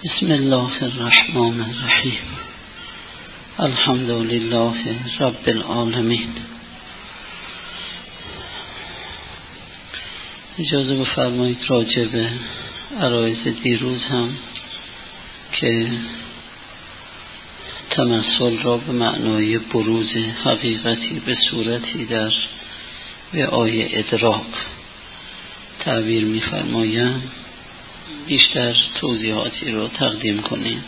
بسم الله الرحمن الرحیم. الحمد لله رب العالمین. اجازه بفرمایید راجع به عرایض دیروز هم که تمثل را به معنای بروز حقیقتی به صورتی در وعای ادراک تعبیر می‌فرمایند بیشتر توضیحاتی رو تقدیم کنیم.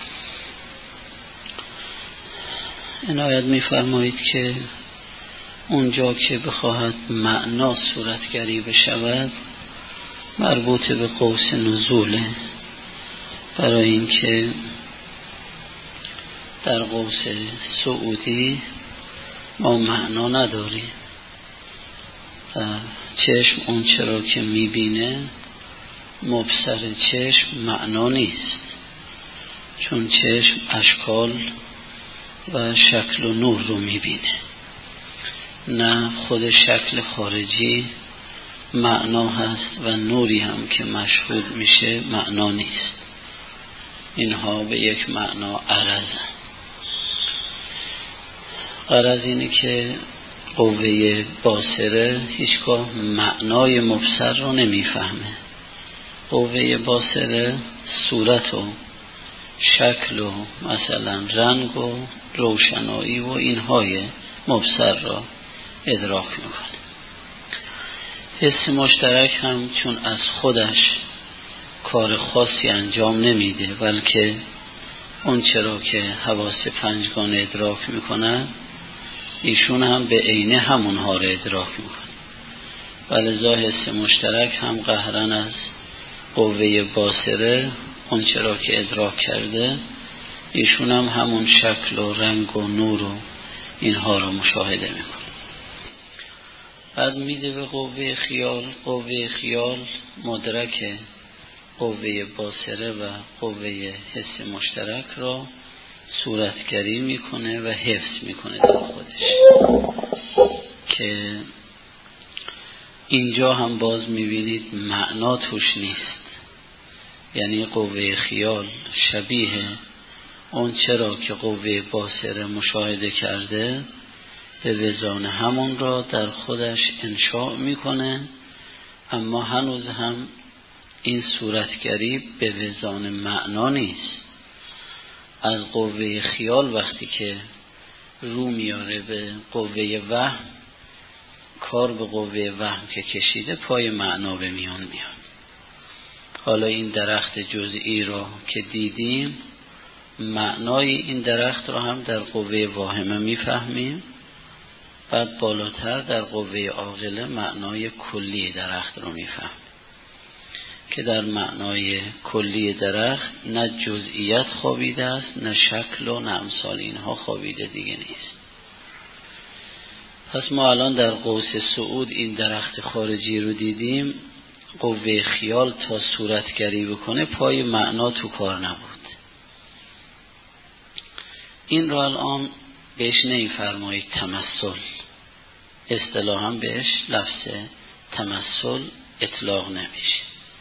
عنایت می‌فرمایید که اونجا که بخواهد معنا صورتگری بشود مربوط به قوس نزوله، برای اینکه در قوس سعودی ما معنا نداریم و چشم اون چرا که میبینه مبصر چشم معنا نیست، چون چشم اشکال و شکل و نور رو میبینه، نه خود شکل خارجی معنا هست و نوری هم که مشهود میشه معنا نیست. اینها به یک معنا عرضن. غرض اینه که قوه باصره هیچگاه معنای مبصر رو نمیفهمه. قوه باصره صورت و شکل و مثلا رنگ و روشنایی و اینهای مبصر را ادراک میکنه. حس مشترک هم چون از خودش کار خاصی انجام نمیده، بلکه اون چرا که حواس پنجگانه ادراک میکنن ایشون هم به عینه همونها را ادراک میکنه. ولذا حس مشترک هم قهرن از قوه باصره اون چرا که ادراک کرده ایشون هم همون شکل و رنگ و نور و اینها را مشاهده میکنه. بعد میده به قوه خیال. قوه خیال مدرک قوه باصره و قوه حس مشترک را صورتگری میکنه و حفظ میکنه در خودش، که اینجا هم باز میبینید معنا توش نیست. یعنی قوه خیال شبیه اون چرا که قوه باصره مشاهده کرده به وزان همون را در خودش انشاء میکنه، اما هنوز هم این صورتگری به وزان معنا نیست. از قوه خیال وقتی که رو میاره به قوه وهم، کار به قوه وهم که کشیده پای معنا به میان میاد. حالا این درخت جزئی را که دیدیم معنای این درخت را هم در قوه واهمه میفهمیم، بعد بالاتر در قوه عاقله معنای کلی درخت را میفهمیم که در معنای کلی درخت نه جزئیات خوابیده است، نه شکل و نه امثال اینها خوابیده دیگه نیست. پس ما الان در قوس صعود این درخت خارجی رو دیدیم، قوه خیال تا صورتگری بکنه پای معنا تو کار نبود. این رو الان بهش نمی‌فرمایید تمثل، اصطلاحاً بهش لفظ تمثل اطلاق نمیشه.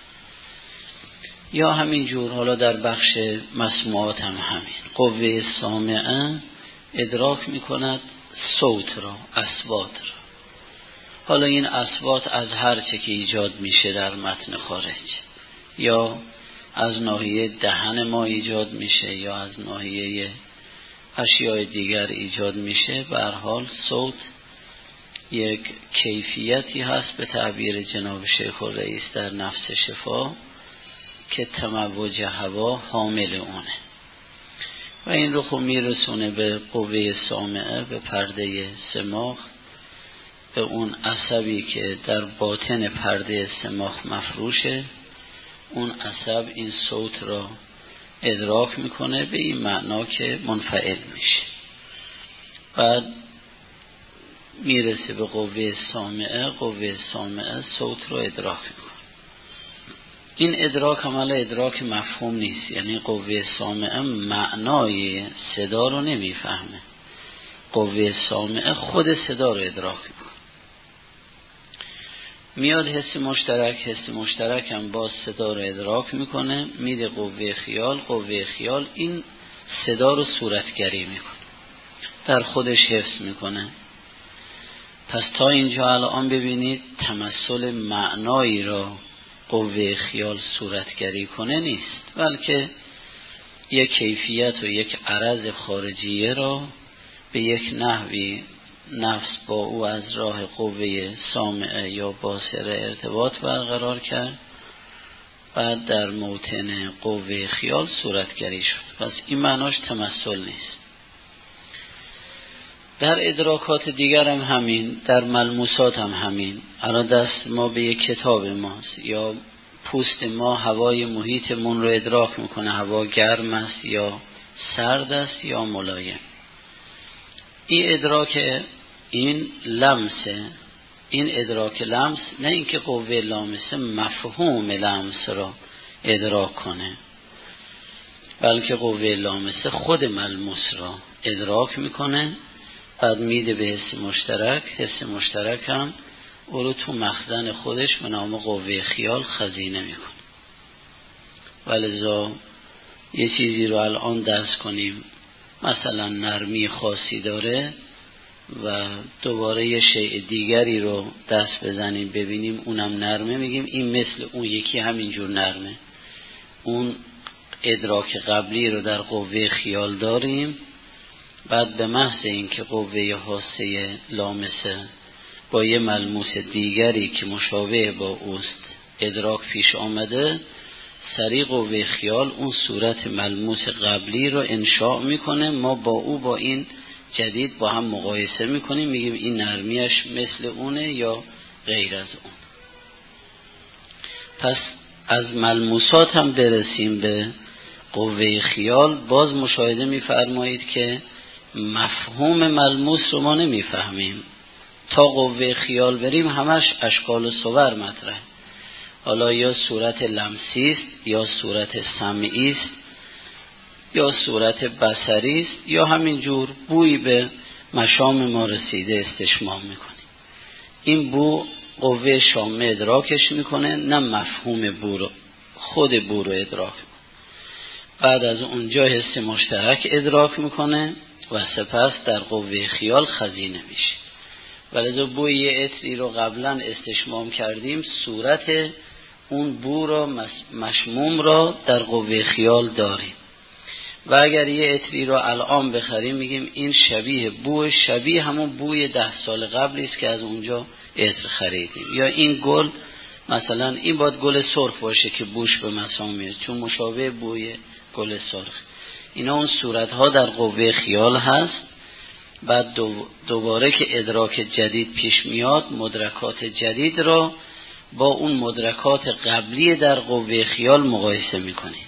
یا همین جور حالا در بخش مسموعات هم همین قوه سامعه ادراک میکند صوت را، اصوات را. حالا این اصوات از هر چه که ایجاد میشه در متن خارج، یا از ناحیه دهن ما ایجاد میشه یا از ناحیه اشیاء دیگر ایجاد میشه، به هر حال صوت یک کیفیتی هست به تعبیر جناب شیخ الرئیس در نفس شفا که تموج هوا حامل اونه و این رو خب میرسونه به قوه سامعه، به پرده سماخ، به اون عصبی که در باطن پرده سماخ مفروشه. اون عصب این صوت را ادراک میکنه به این معنا که منفعل میشه. بعد میرسه به قوه سامعه. قوه سامعه صوت رو ادراک میکنه. این ادراک عمل ادراک مفهوم نیست، یعنی قوه سامعه معنای صدا رو نمیفهمه، قوه سامعه خود صدا رو ادراک میکنه. میاد حس مشترک هم باز صدا رو ادراک میکنه، میده قوه خیال این صدا رو صورتگری میکنه، در خودش حفظ میکنه. پس تا اینجا الان ببینید تمثل معنایی را قوه خیال صورتگری کنه نیست، بلکه یک کیفیت و یک عرض خارجیه را به یک نحوی نفس با او از راه قوه سامعه یا باصره ارتباط برقرار کرد، بعد در موطن قوه خیال صورتگری شد. پس این معناش تمثل نیست. در ادراکات دیگر هم همین، در ملموسات هم همین. الان دست ما به یک کتاب ماست یا پوست ما هوای محیطمون رو ادراک میکنه، هوا گرم است یا سرد است یا ملایم. این ادراک، این لمسه، این ادراک لمس، نه اینکه قوه لامسه مفهوم لمس را ادراک کنه، بلکه قوه لامسه خود ملموس را ادراک میکنه، بعد میده به حس مشترک هم او رو تو مخزن خودش به نام قوه خیال خزینه میکنه. ولذا یه چیزی رو الان دست کنیم، مثلا نرمی خاصی داره، و دوباره یه شیء دیگری رو دست بزنیم ببینیم اونم نرمه، میگیم این مثل اون یکی همینجور نرمه. اون ادراک قبلی رو در قوه خیال داریم، بعد به محض اینکه قوه حاسه لامسه با یه ملموس دیگری که مشابه با اوست ادراک پیش آمده، سریع قوه خیال اون صورت ملموس قبلی رو انشاء میکنه، ما با او با این جدید با هم مقایسه میکنیم، میگیم این نرمیش مثل اونه یا غیر از اون. پس از ملموسات هم برسیم به قوه خیال، باز مشاهده میفرمایید که مفهوم ملموس رو ما نمیفهمیم. تا قوه خیال بریم همش اشکال و صور مطرح، حالا یا صورت لمسی است یا صورت سمعی است یا صورت بصری است، یا همینجور بویی به مشام ما رسیده استشمام میکنیم. این بو قوه شامه ادراکش میکنه، نه مفهوم بو رو، خود بو رو ادراک میکنه. بعد از اونجا حس مشترک ادراک میکنه و سپس در قوه خیال خزینه میشه. ولذا بوی یه عطری رو قبلا استشمام کردیم، صورت اون بو رو مشموم را در قوه خیال داریم، و اگر یه عطری رو الان بخریم میگیم این شبیه بو، شبیه همون بوی 10 سال قبلی است که از اونجا عطر خریدیم. یا این گل مثلا این باید گل سرخ باشه که بوش به مسام میاد، چون مشابه بوی گل سرخ. اینا اون صورت ها در قوه خیال هست. بعد دوباره که ادراک جدید پیش میاد، مدرکات جدید را با اون مدرکات قبلی در قوه خیال مقایسه میکنیم.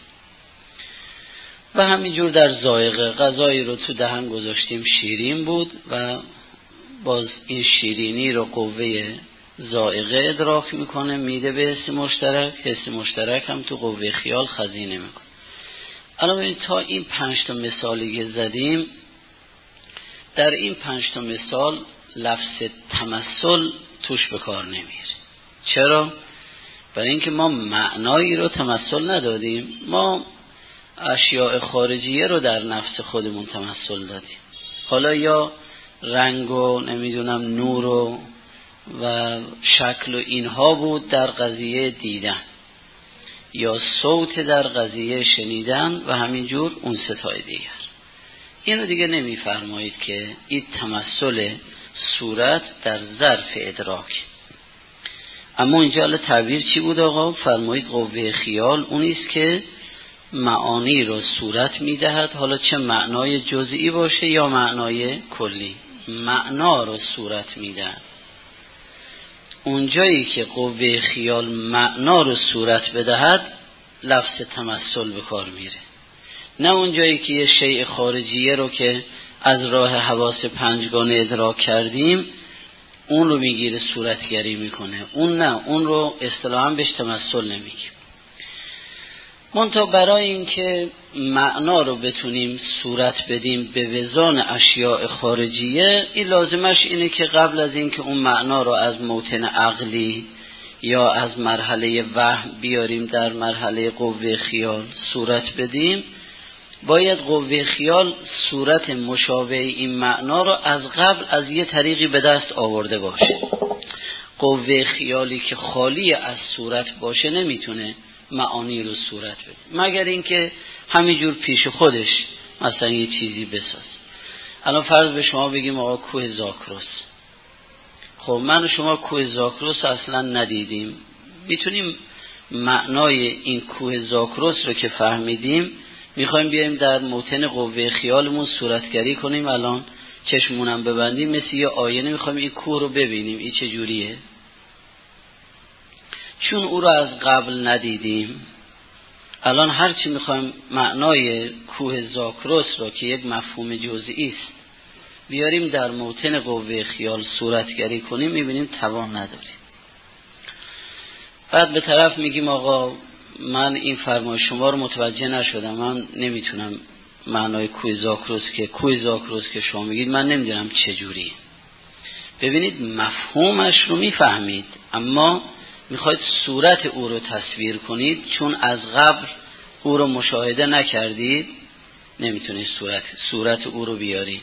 و همینجور در ذائقه، غذایی رو تو دهن گذاشتیم شیرین بود و باز این شیرینی رو قوه ذائقه ادراک میکنه، میده به حس مشترک هم تو قوه خیال خزینه میکنه. الان ببینید تا این 5 تا مثالی که زدیم، در این 5 تا مثال لفظ تمثل توش به کار نمیره. چرا؟ برای اینکه ما معنایی رو تمثل ندادیم، ما اشیاء خارجیه رو در نفس خودمون تمثل دادیم. حالا یا رنگ و نمیدونم نور و شکل و اینها بود در قضیه دیدن، یا صوت در قضیه شنیدن و همینجور اون ستای دیگر. اینو دیگه نمیفرمایید که این تمثل صورت در ظرف ادراک. اما اینجا تعبیر چی بود آقا؟ فرمایید قوه خیال اونیست که معانی رو صورت میدهد، حالا چه معنای جزئی باشه یا معنای کلی، معنا رو صورت میدهد. اونجایی که قوه خیال معنا رو صورت بدهد لفظ تمثل به کار میره، نه اونجایی که یه شیء خارجیه رو که از راه حواس 5 ادراک کردیم اون رو میگیره صورتگری میکنه، اون نه، اون رو اصطلاحاً بهش تمثل نمیگیم. منتها برای اینکه معنا رو بتونیم صورت بدیم به وزان اشیاء خارجیه، این لازمش اینه که قبل از اینکه اون معنا رو از موطن عقلی یا از مرحله وهم بیاریم در مرحله قوه خیال صورت بدیم، باید قوه خیال صورت مشابه این معنا رو از قبل از یه طریقی به دست آورده باشه. قوه خیالی که خالی از صورت باشه نمیتونه معانی رو صورت بده، مگر اینکه همینجور پیش خودش مثلا یه چیزی بساز. الان فرض به شما بگیم آقا کوه زاگرس، خب من و شما کوه زاگرس اصلا ندیدیم، میتونیم معنای این کوه زاگرس رو که فهمیدیم میخوایم بیایم در موطن قوه خیالمون صورتگری کنیم، الان چشمونم ببندیم مثل یه آینه میخوایم این کوه رو ببینیم این چه جوریه. چون او رو از قبل ندیدیم، الان هرچی میخوایم معنای کوه زاگرس رو که یک مفهوم جزئی است بیاریم در موطن قوه خیال صورتگری کنیم، میبینیم توان نداریم. بعد به طرف میگیم آقا من این فرمای شما رو متوجه نشدم، من نمیتونم معنای کوه زاگرس که شما میگید من نمیدونم چجوریه. ببینید مفهومش رو میفهمید اما میخواید صورت او رو تصویر کنید، چون از قبل او رو مشاهده نکردید نمیتونید صورت او رو بیارید.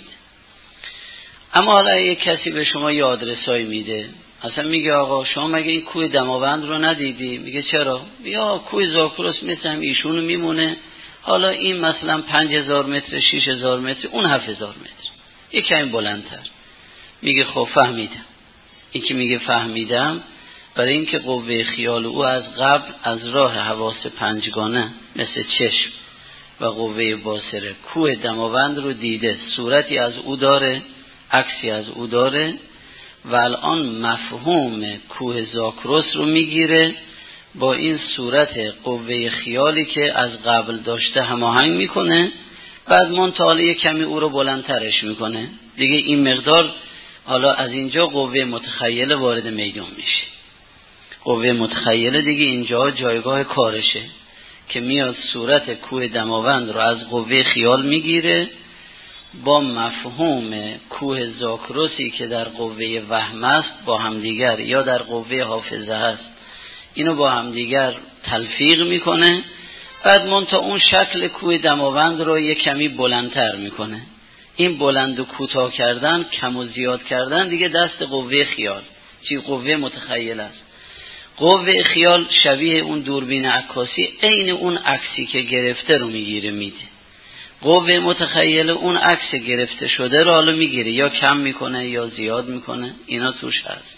اما حالا یک کسی به شما یه آدرسایی میده، اصلا میگه آقا شما مگه این کوه دماوند رو ندیدی؟ میگه چرا؟ بیا کوه زاگرس مثل هم ایشونو میمونه، حالا این مثلا 5000 متر 6000 متر اون 7000 متر یک کمی بلندتر. میگه خب فهمیدم. این که میگه فهمیدم برای اینکه قوه خیال او از قبل از راه حواس پنجگانه مثل چشم و قوه باصره کوه دماوند رو دیده، صورتی از او داره، عکسی از او داره و الان مفهوم کوه زاگرس رو میگیره با این صورت قوه خیالی که از قبل داشته هماهنگ میکنه، بعد منتاله کمی او رو بلندترش میکنه دیگه. این مقدار حالا از اینجا قوه متخیله وارد میدان میشه. قوه متخیله دیگه اینجا جایگاه کارشه که میاد صورت کوه دماوند رو از قوه خیال میگیره با مفهوم کوه زاگرسی که در قوه وهم است با همدیگر یا در قوه حافظه است، اینو با همدیگر تلفیق میکنه، بعد منتها اون شکل کوه دماوند رو یک کمی بلندتر میکنه. این بلند و کوتاه کردن، کم و زیاد کردن دیگه دست قوه خیال، چی قوه متخیل است. قوه خیال شبیه اون دوربین عکاسی عین اون عکسی که گرفته رو میگیره میده. قوه متخیل اون عکس گرفته شده رو حالا میگیره یا کم میکنه یا زیاد میکنه، اینا توش هست.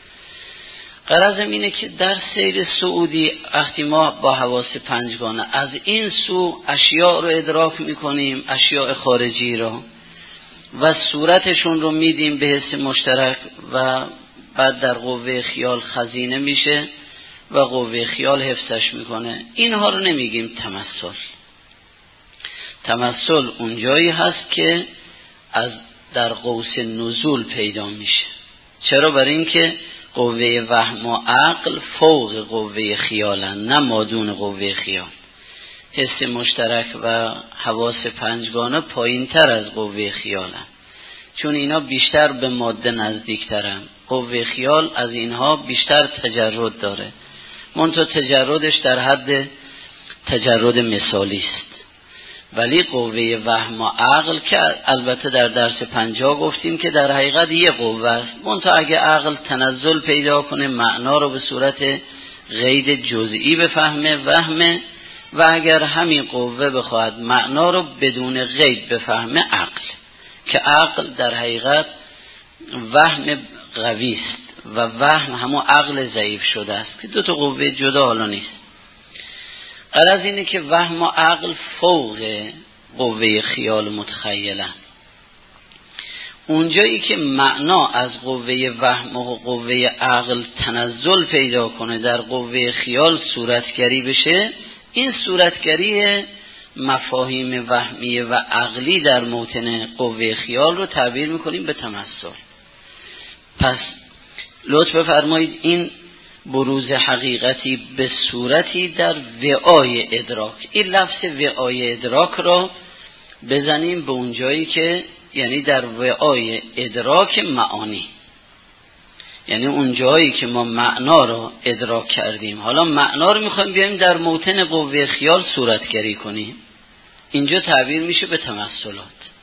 غرضم اینه که در سیر صعودی وقتی ما با حواس پنجگانه از این سو اشیاء رو ادراک میکنیم، اشیاء خارجی رو، و صورتشون رو میدیم به حس مشترک و بعد در قوه خیال خزینه میشه و قوه خیال حفظش میکنه. اینها رو نمیگیم تمثل. تمثل اونجایی هست که از در قوس نزول پیدا میشه. چرا؟ برای اینکه قوه وهم و عقل فوق قوه خیالن، نه مادون قوه خیال. حس مشترک و حواس پنجگانه پایین تر از قوه خیالن، چون اینا بیشتر به ماده نزدیکترن. قوه خیال از اینها بیشتر تجرد داره، منتها تجردش در حد تجرد مثالی است. ولی قوه وهم و عقل که البته در درس 50 گفتیم که در حقیقت یه قوه است، منتها اگه عقل تنزل پیدا کنه معنا رو به صورت قید جزئی بفهمه وهمه، و اگر همین قوه بخواهد معنا رو بدون قید بفهمه عقل، که عقل در حقیقت وهم قوی است و وهم همون عقل ضعیف شده است که دو تا قوه جدا حالا نیست. غرض اینه که وهم و عقل فوق قوه خیال متخیلن. اونجایی که معنا از قوه وهم و قوه عقل تنزل پیدا کنه در قوه خیال صورتگری بشه، این صورتگری مفاهیم وهمیه و عقلی در موطن قوه خیال رو تعبیر میکنیم به تمثل. پس لطف بفرمایید این بروز حقیقتی به صورتی در وعای ادراک، این لفظ وعای ادراک را بزنیم به اونجایی که یعنی در وعای ادراک معانی، یعنی اون جایی که ما معنا رو ادراک کردیم، حالا معنا رو میخوایم بیایم در موطن قوه خیال صورتگری کنیم، اینجا تعبیر میشه به تمثلات.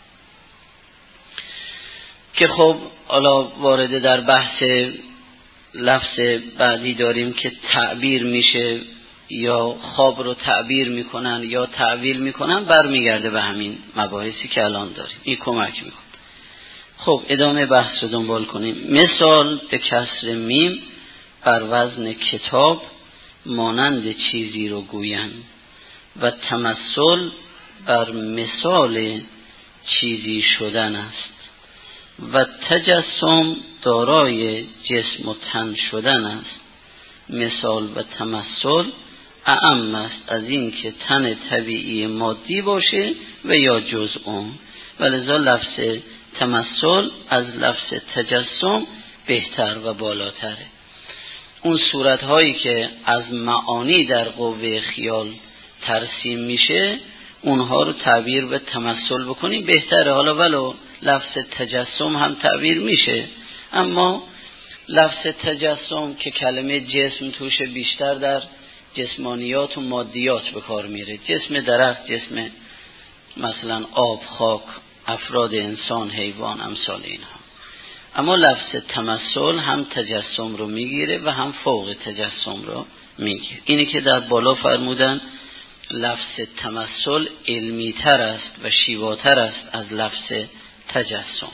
که خب حالا وارد در بحث لفظ بعدی داریم که تعبیر میشه یا خواب رو تعبیر میکنن یا تعویل میکنن، برمیگرده به همین مباحثی که الان داریم، این کمک میکنه. خب ادامه بحث رو دنبال کنیم. مثال به کسر میم بر وزن کتاب مانند چیزی رو گوین و تمثل بر مثال چیزی شدن است و تجسم دارای جسم و تن شدن است. مثال و تمثل اعم است از این که تن طبیعی مادی باشه و یا جزء اون، ولذا لفظ تمثل از لفظ تجسم بهتر و بالاتره. اون صورتهایی که از معانی در قوه خیال ترسیم میشه اونها رو تعبیر به تمثل بکنیم بهتره. حالا ولو لفظ تجسم هم تعبیر میشه، اما لفظ تجسم که کلمه جسم توش بیشتر در جسمانیات و مادیات به کار میره، جسم درخت، جسم مثلا آب، خاک، افراد انسان، حیوان، امثال اینها. اما لفظ تمثل هم تجسم رو میگیره و هم فوق تجسم رو میگیره. اینی که در بالا فرمودن لفظ تمثل علمی تر است و شیواتر است از لفظ تجسم.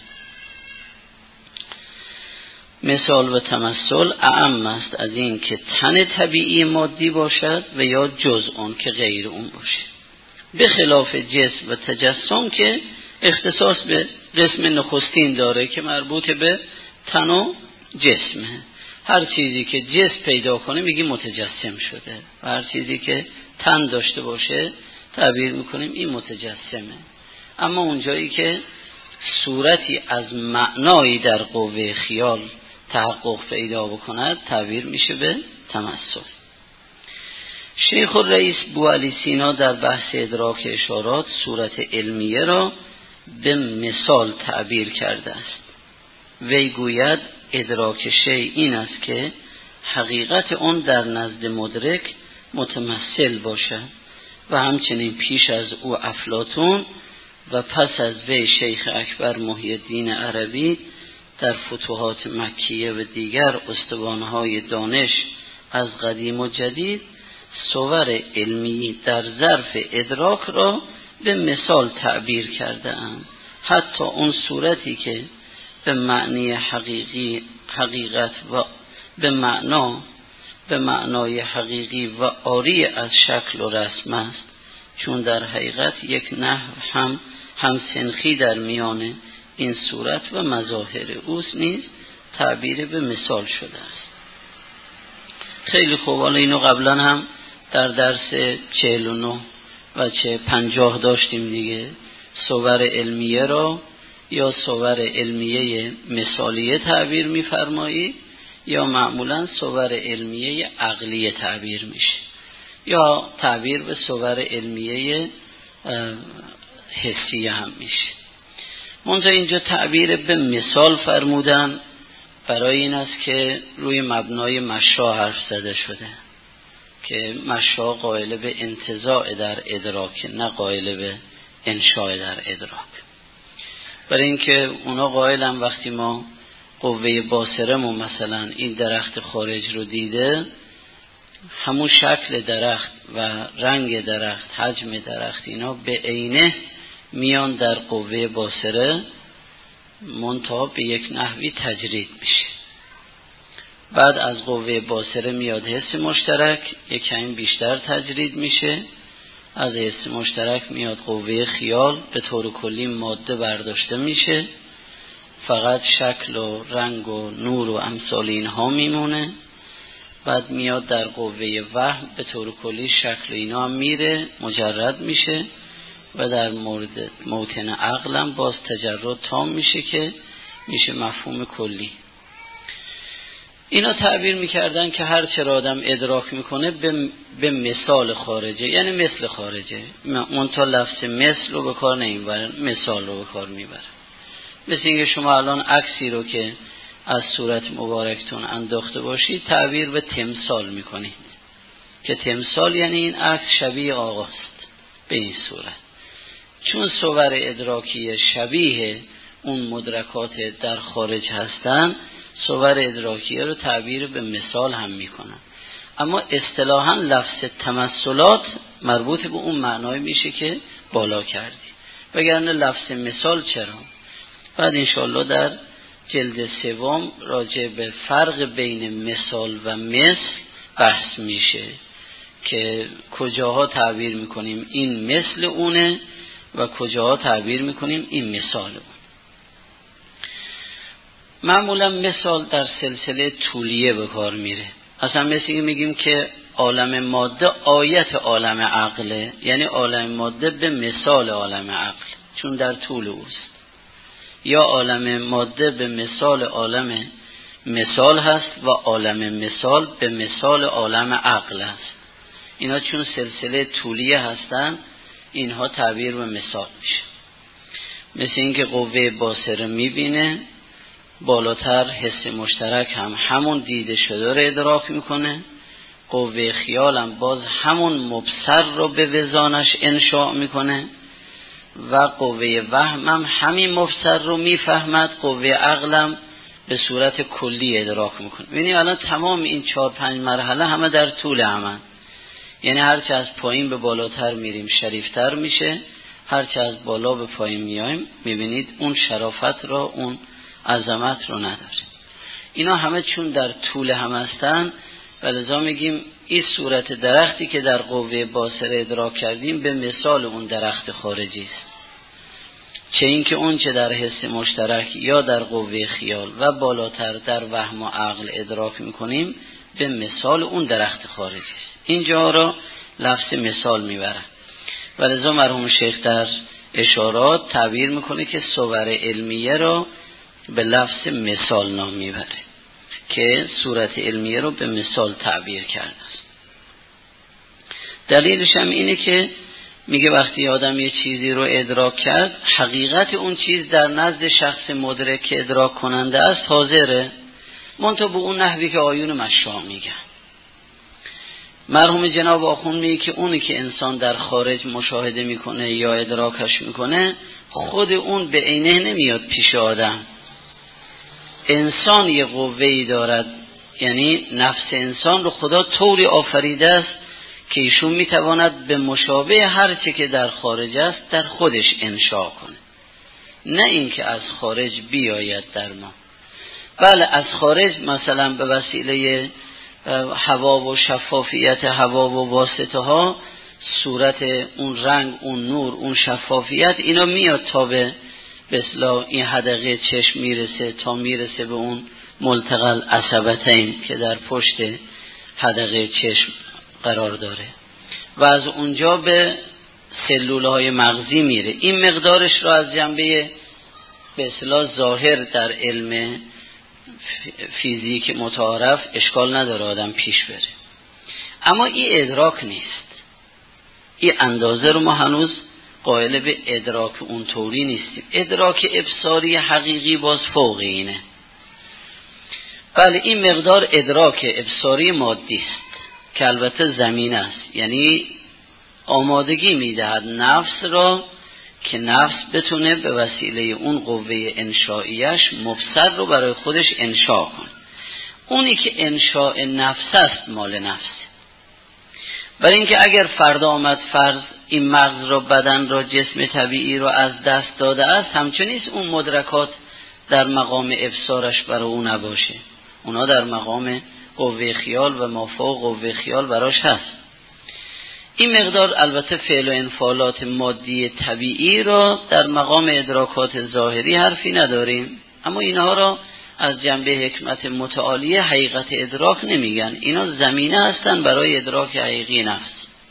مثال و تمثل اعم است از این که تن طبیعی مادی باشد و یا جزء اون که غیر اون باشه، به خلاف جسم و تجسم که اختصاص به قسم نخستین داره که مربوط به تن و جسمه. هر چیزی که جسم پیدا کنه میگیم متجسم شده و هر چیزی که تن داشته باشه تعبیر میکنیم این متجسمه. اما اونجایی که صورتی از معنایی در قوه خیال تحقق پیدا بکند تعبیر میشه به تمثل. شیخ الرئیس بوعلی سینا در بحث ادراک اشارات صورت علمیه را به مثال تعبیر کرده است. وی گوید ادراک شیء این است که حقیقت اون در نزد مدرک متمثل باشد و همچنین پیش از او افلاطون و پس از وی شیخ اکبر محی الدین عربی در فتوحات مکیه و دیگر استوانهای دانش از قدیم و جدید صور علمی در ظرف ادراک را به مثال تعبیر کرده اند. حتی اون صورتی که به معنی حقیقت و به معنای حقیقی و عاری از شکل و رسم است، چون در حقیقت یک نحو هم سنخی در میان این صورت و مظاهر اوست نیز تعبیر به مثال شده است. خیلی خوب. حالا اینو قبلا هم در درس 49 و 50 داشتیم دیگه. صور علمیه را یا صور علمیه مثالیه تعبیر می‌فرمایید یا معمولاً صور علمیه عقلیه تعبیر میشه یا تعبیر به صور علمیه حسیه هم میشه. منتها اینجا تعبیر به مثال فرمودن برای این است که روی مبنای مشا حرف زده شده که مشا قائل به انتزاع در ادراک، نه قائل به انشاء در ادراک. برای اینکه اونا قائلن وقتی ما قوه باصرمون مثلا این درخت خارج رو دیده، همون شکل درخت و رنگ درخت، حجم درخت، اینا به عینه میان در قوه باصره، منتها به یک نحوی تجرید میشه. بعد از قوه باصره میاد حس مشترک، یک کمی بیشتر تجرید میشه. از حس مشترک میاد قوه خیال، به طور کلی ماده برداشته میشه، فقط شکل و رنگ و نور و امثال اینها میمونه. بعد میاد در قوه وهم، به طور کلی شکل اینا هم میره، مجرد میشه و در مورد موطن عقلم باز تجرد تام میشه که میشه مفهوم کلی. اینا تعبیر میکردن که هر چرا آدم ادراک میکنه به مثال خارجه، یعنی مثل خارجه. منتها لفظ مثل رو به کار نمیبرن، مثال رو به کار میبرن. مثل اینکه شما الان عکسی رو که از صورت مبارکتون انداخته باشید تعبیر به تمثال میکنید که تمثال یعنی این عکس شبیه آقاست به این صورت. چون صور ادراکی شبیه اون مدرکات در خارج هستن، صور ادراکی رو تعبیر به مثال هم میکنن. اما اصطلاحاً لفظ تمثلات مربوط به اون معنای میشه که بالا کردی، وگرنه لفظ مثال چرا؟ بعد انشاءالله در جلد سوم راجع به فرق بین مثال و مثل بحث میشه که کجاها تعبیر میکنیم این مثل اونه و کجاها تعبیر میکنیم این مثال اون. معمولا مثال در سلسله طولیه به کار میره. اصلا مثل این میگیم که عالم ماده آیت عالم عقله، یعنی عالم ماده به مثال عالم عقل چون در طول اوست، یا عالم ماده به مثال عالم مثال هست و عالم مثال به مثال عالم عقل هست. اینا چون سلسله طولیه هستن اینها تعبیر به مثال میشه. مثل این که قوه باصره میبینه، بالاتر حس مشترک هم همون دیده شده رو ادراک میکنه، قوه خیال هم باز همون مبصر رو به وزانش انشاء میکنه و قوه وهم هم همین مبصر رو میفهمد، قوه عقلم به صورت کلی ادراک میکنه. ببینید الان تمام این 4-5 مرحله همه در طول همن، یعنی هرچه از پایین به بالاتر میریم شریفتر میشه، هرچه از بالا به پایین میایم میبینید اون شرافت را، اون عظمت رو نداره. اینا همه چون در طول هم هستن و لذا میگیم این صورت درختی که در قوه باصره ادراک کردیم به مثال اون درخت خارجی است، چه این که اون چه در حس مشترک یا در قوه خیال و بالاتر در وهم و عقل ادراک میکنیم به مثال اون درخت خارجی است. اینجا را لفظ مثال میبره و لذا مرحوم شیخ در اشارات تعبیر میکنه که صور علمیه را به لفظ مثال نام میبره که صورت علمیه رو به مثال تعبیر کرده است. دلیلش هم اینه که میگه وقتی آدم یه چیزی رو ادراک کرد، حقیقت اون چیز در نزد شخص مدرک که ادراک کننده است حاضره، منتها به اون نحوی که آیون مشاع میگن. مرحوم جناب آخوند میگه که اونی که انسان در خارج مشاهده میکنه یا ادراکش میکنه خود اون به عینه نمیاد پیش آدم. انسان یه قوه‌ای دارد، یعنی نفس انسان رو خدا طوری آفریده است که ایشون میتواند به مشابه هر چه که در خارج است در خودش انشاء کنه، نه اینکه از خارج بیاید در ما. بله از خارج مثلا به وسیله هوا و شفافیت هوا و واسطه ها صورت اون رنگ، اون نور، اون شفافیت اینا میاد تا به اصطلاح این حدقه چشم میرسه، تا میرسه به اون ملتقى العصبتین که در پشت حدقه چشم قرار داره و از اونجا به سلول های مغزی میره. این مقدارش را از جنبه به اصطلاح ظاهر در علم فیزیک متعارف اشکال نداره آدم پیش بره، اما این ادراک نیست. این اندازه رو ما هنوز قائل به ادراک اون طوری نیستیم. ادراک ابصاری حقیقی باز فوق اینه. بله این مقدار ادراک ابصاری مادی است که البته زمین است، یعنی آمادگی میدهد نفس را که نفس بتونه به وسیله اون قوه انشائیش مبصر رو برای خودش انشاء کنه. اونی که انشاء نفس است مال نفس. برای اینکه اگر فردا آمد فرض این مغز را، بدن را، جسم طبیعی را از دست داده است، همچنین اون مدرکات در مقام ابصارش برای اون نباشه، اونا در مقام قوه خیال و مافوق قوه خیال براش هست. این مقدار البته فعل و انفعالات مادی طبیعی را در مقام ادراکات ظاهری حرفی نداریم، اما اینها را از جنبه حکمت متعالیه حقیقت ادراک نمیگن، اینا زمینه هستن برای ادراک حقیقی نفس.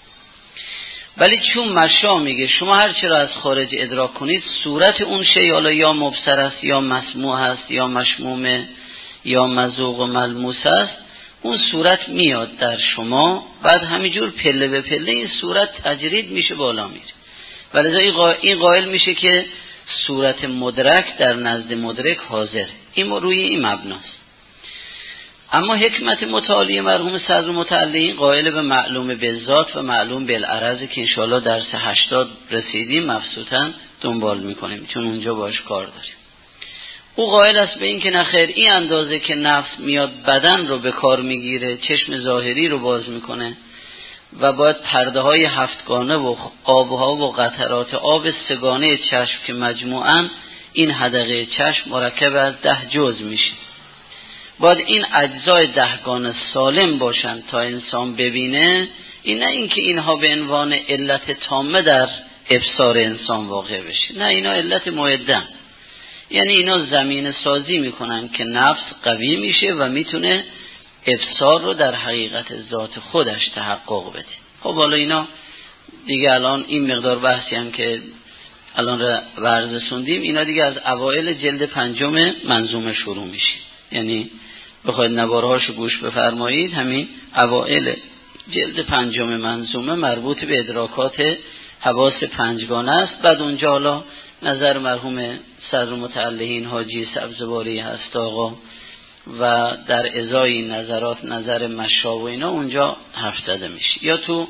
ولی چون مشا میگه شما هر چی را از خارج ادراک کنید صورت اون شی حالا یا مبصر است یا مسموع است یا مشمومه یا مذوق و ملموس است، اون صورت میاد در شما، بعد همینجور پله به پله این صورت تجرید میشه بالا میره. ولی این قائل میشه که صورت مدرک در نزد مدرک حاضره. این روی این مبناست. اما حکمت متعالی مرحوم صدر متعلقین قائل به معلوم بالذات و معلوم بالعرض که انشاءالله درس 80 رسیدیم مبسوطاً دنبال میکنیم چون اونجا باش کار داریم. او قائل است به این که نخیر این اندازه که نفس میاد بدن رو به کار میگیره، چشم ظاهری رو باز میکنه و باید پرده های هفتگانه و آبها و قطرات آب سگانه چشم که مجموعاً این حدقه چشم مرکب از 10 جزء میشه، باید این اجزای 10 گانه سالم باشن تا انسان ببینه. این نه اینکه اینها به عنوان علت تامه در ابصار انسان واقع بشه، نه، اینا علت معدن، یعنی اینا زمین سازی میکنن که نفس قوی میشه و میتونه ابصار رو در حقیقت ذات خودش تحقق بده. خب حالا اینا دیگه الان این مقدار بحثی هم که الان ورزسوندیم اینا دیگه از اوائل جلد 5 منظومه شروع میشه، یعنی بخواید نوارهاشو گوش بفرمایید همین اوائل جلد 5 منظومه مربوط به ادراکات حواس 5 گانه است. بعد اونجا حالا نظر مرحوم صدر متعلقین حاجی سبزواری هست آقا و در ازای این نظرات نظر مشا و اینا اونجا حرف زده میشه. یا تو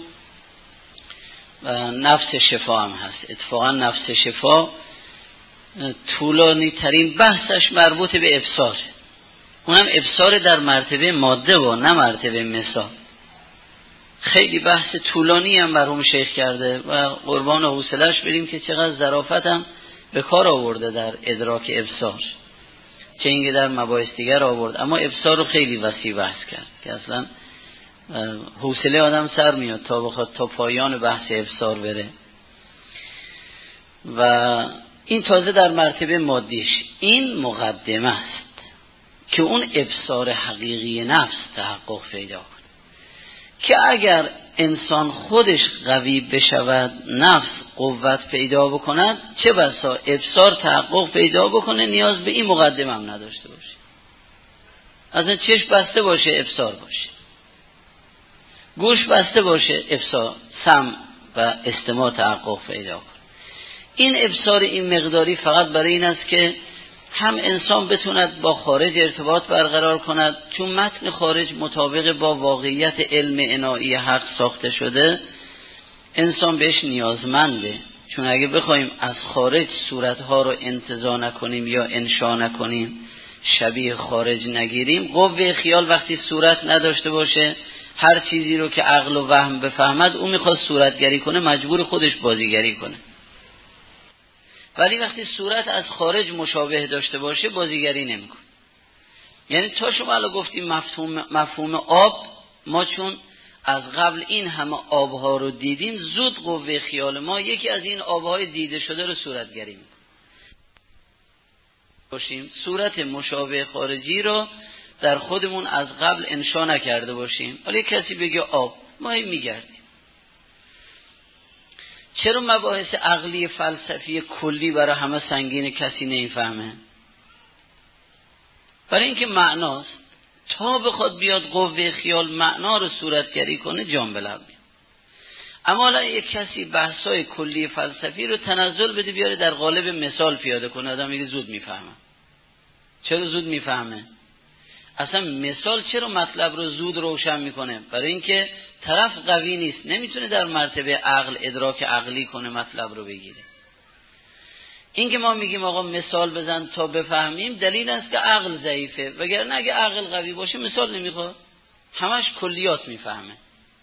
نفس شفا هم هست. اتفاقا نفس شفا طولانی ترین بحثش مربوط به ابصار، اونم ابصار در مرتبه ماده و نه مرتبه مثال. خیلی بحث طولانی هم مرحوم شیخ کرده و قربان حوصله‌اش بریم که چقدر ظرافت هم به کار آورده در ادراک ابصار، چه اینکه در مباحث دیگر آورد، اما ابصار رو خیلی وسیع بحث کرد که اصلا حوصله آدم سر میاد تا بخواد تا پایان بحث ابصار بره. و این تازه در مرتبه مادیش. این مقدمه است که اون ابصار حقیقی نفس تحقق پیدا کنه، که اگر انسان خودش قوی بشود، نفس قوت پیدا بکند، چه بسا ابصار تحقق پیدا بکنه نیاز به این مقدمه هم نداشته باشه، اصلا چشم بسته باشه ابصار باشه، گوش بسته باشه ابصار، سمع و استماع تحقق پیدا کنه. این ابصار این مقداری فقط برای این است که هم انسان بتوند با خارج ارتباط برقرار کند، چون متن خارج مطابق با واقعیت علم انایی حق ساخته شده، انسان بهش نیازمنده. چون اگه بخوایم از خارج صورتها رو انتزاع نکنیم یا انشاء نکنیم، شبیه خارج نگیریم، قوه خیال وقتی صورت نداشته باشه، هر چیزی رو که عقل و وهم بفهمد اون میخواد صورتگری کنه، مجبور خودش بازیگری کنه. ولی وقتی صورت از خارج مشابه داشته باشه بازیگری نمیکنه. یعنی تا شما الان گفتیم مفهوم آب، ما چون از قبل این همه آبها رو دیدیم، زود قوه خیال ما یکی از این آبهای دیده شده رو صورتگری میکنه باشیم، صورت مشابه خارجی رو در خودمون از قبل انشا نکرده باشیم. ولی کسی بگه آب، ما هی میگردیم. چرا مباحث عقلی فلسفی کلی برای همه سنگین کسی نمیفهمه؟ برای اینکه معناست، تا بخواد بیاد قوه خیال معنا رو صورتگری کنه جان به لب میاد. اما الان یک کسی بحثای کلی فلسفی رو تنزل بده بیاره در قالب مثال پیاده کنه، آدم میگه زود میفهمه. چرا زود میفهمه؟ اصلا مثال چرا مطلب رو زود روشن میکنه؟ برای اینکه طرف قوی نیست، نمیتونه در مرتبه عقل ادراک عقلی کنه مطلب رو بگیره. این که ما میگیم آقا مثال بزن تا بفهمیم، دلیل است که عقل ضعیفه، وگرنه اگه عقل قوی باشه مثال نمیخواد، همش کلیات میفهمه.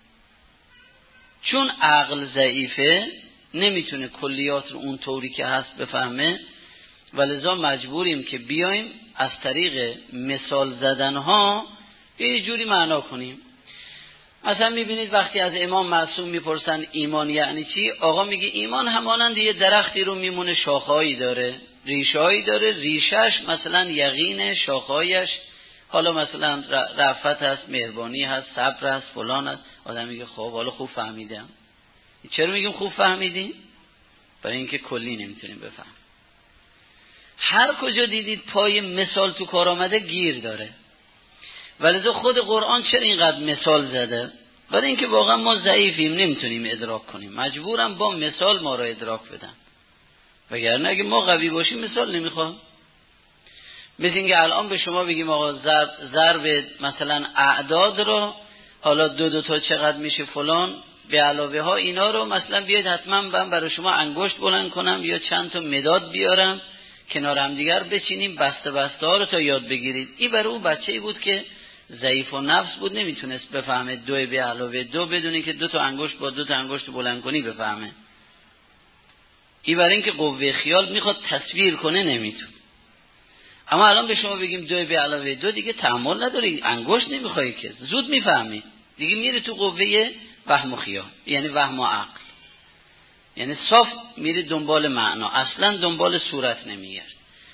چون عقل ضعیفه نمیتونه کلیات رو اون طوری که هست بفهمه، ولذا مجبوریم که بیایم از طریق مثال زدنها یه جوری معنا کنیم. مثلا میبینید وقتی از امام معصوم میپرسن ایمان یعنی چی، آقا میگه ایمان همانند یه درختی رو میمونه، شاخه‌ای داره، ریشه‌ای داره، ریشش مثلا یقین، شاخه‌ایش حالا مثلا رأفت هست، مهربانی هست، صبر هست، فلان هست. آدم میگه خب حالا خوب فهمیدم. چرا میگیم خوب فهمیدیم؟ برای اینکه کلی نمیتونیم بفهم. هر کجا دیدید پای مثال تو کار آمده گیر داره. ولذا خود قرآن چرا اینقدر مثال زده؟ برای اینکه واقعا ما ضعیفیم، نمیتونیم ادراک کنیم، مجبورم با مثال ما را ادراک بدن، وگرنه اگه ما قوی باشیم مثال نمیخواد. مثل اینکه الان به شما بگیم آقا ضرب مثلا اعداد رو، حالا دو تا چقدر میشه فلان، به علاوه ها اینا رو مثلا بیاید حتما من برای شما انگشت بلند کنم یا چند تا مداد بیارم کنار هم دیگر بچینیم بسته بسته ها رو تا یاد بگیرید. این برای اون بچه‌ای بود که ضعیف و نفس بود، نمیتونست بفهمه 2 به علاوه 2 بدونی که 2 تا انگشت با 2 تا انگشت بلند کنی بفهمه. این برای اینکه قوه خیال میخواد تصویر کنه نمیتونه. اما الان به شما بگیم 2 به علاوه 2 دیگه تحمل نداری، انگشت نمیخوای که زود میفهمی دیگه، میره تو قوه وهم و خیال، یعنی وهم و عقل، یعنی صاف میره دنبال معنا، اصلا دنبال صورت نمیگرد.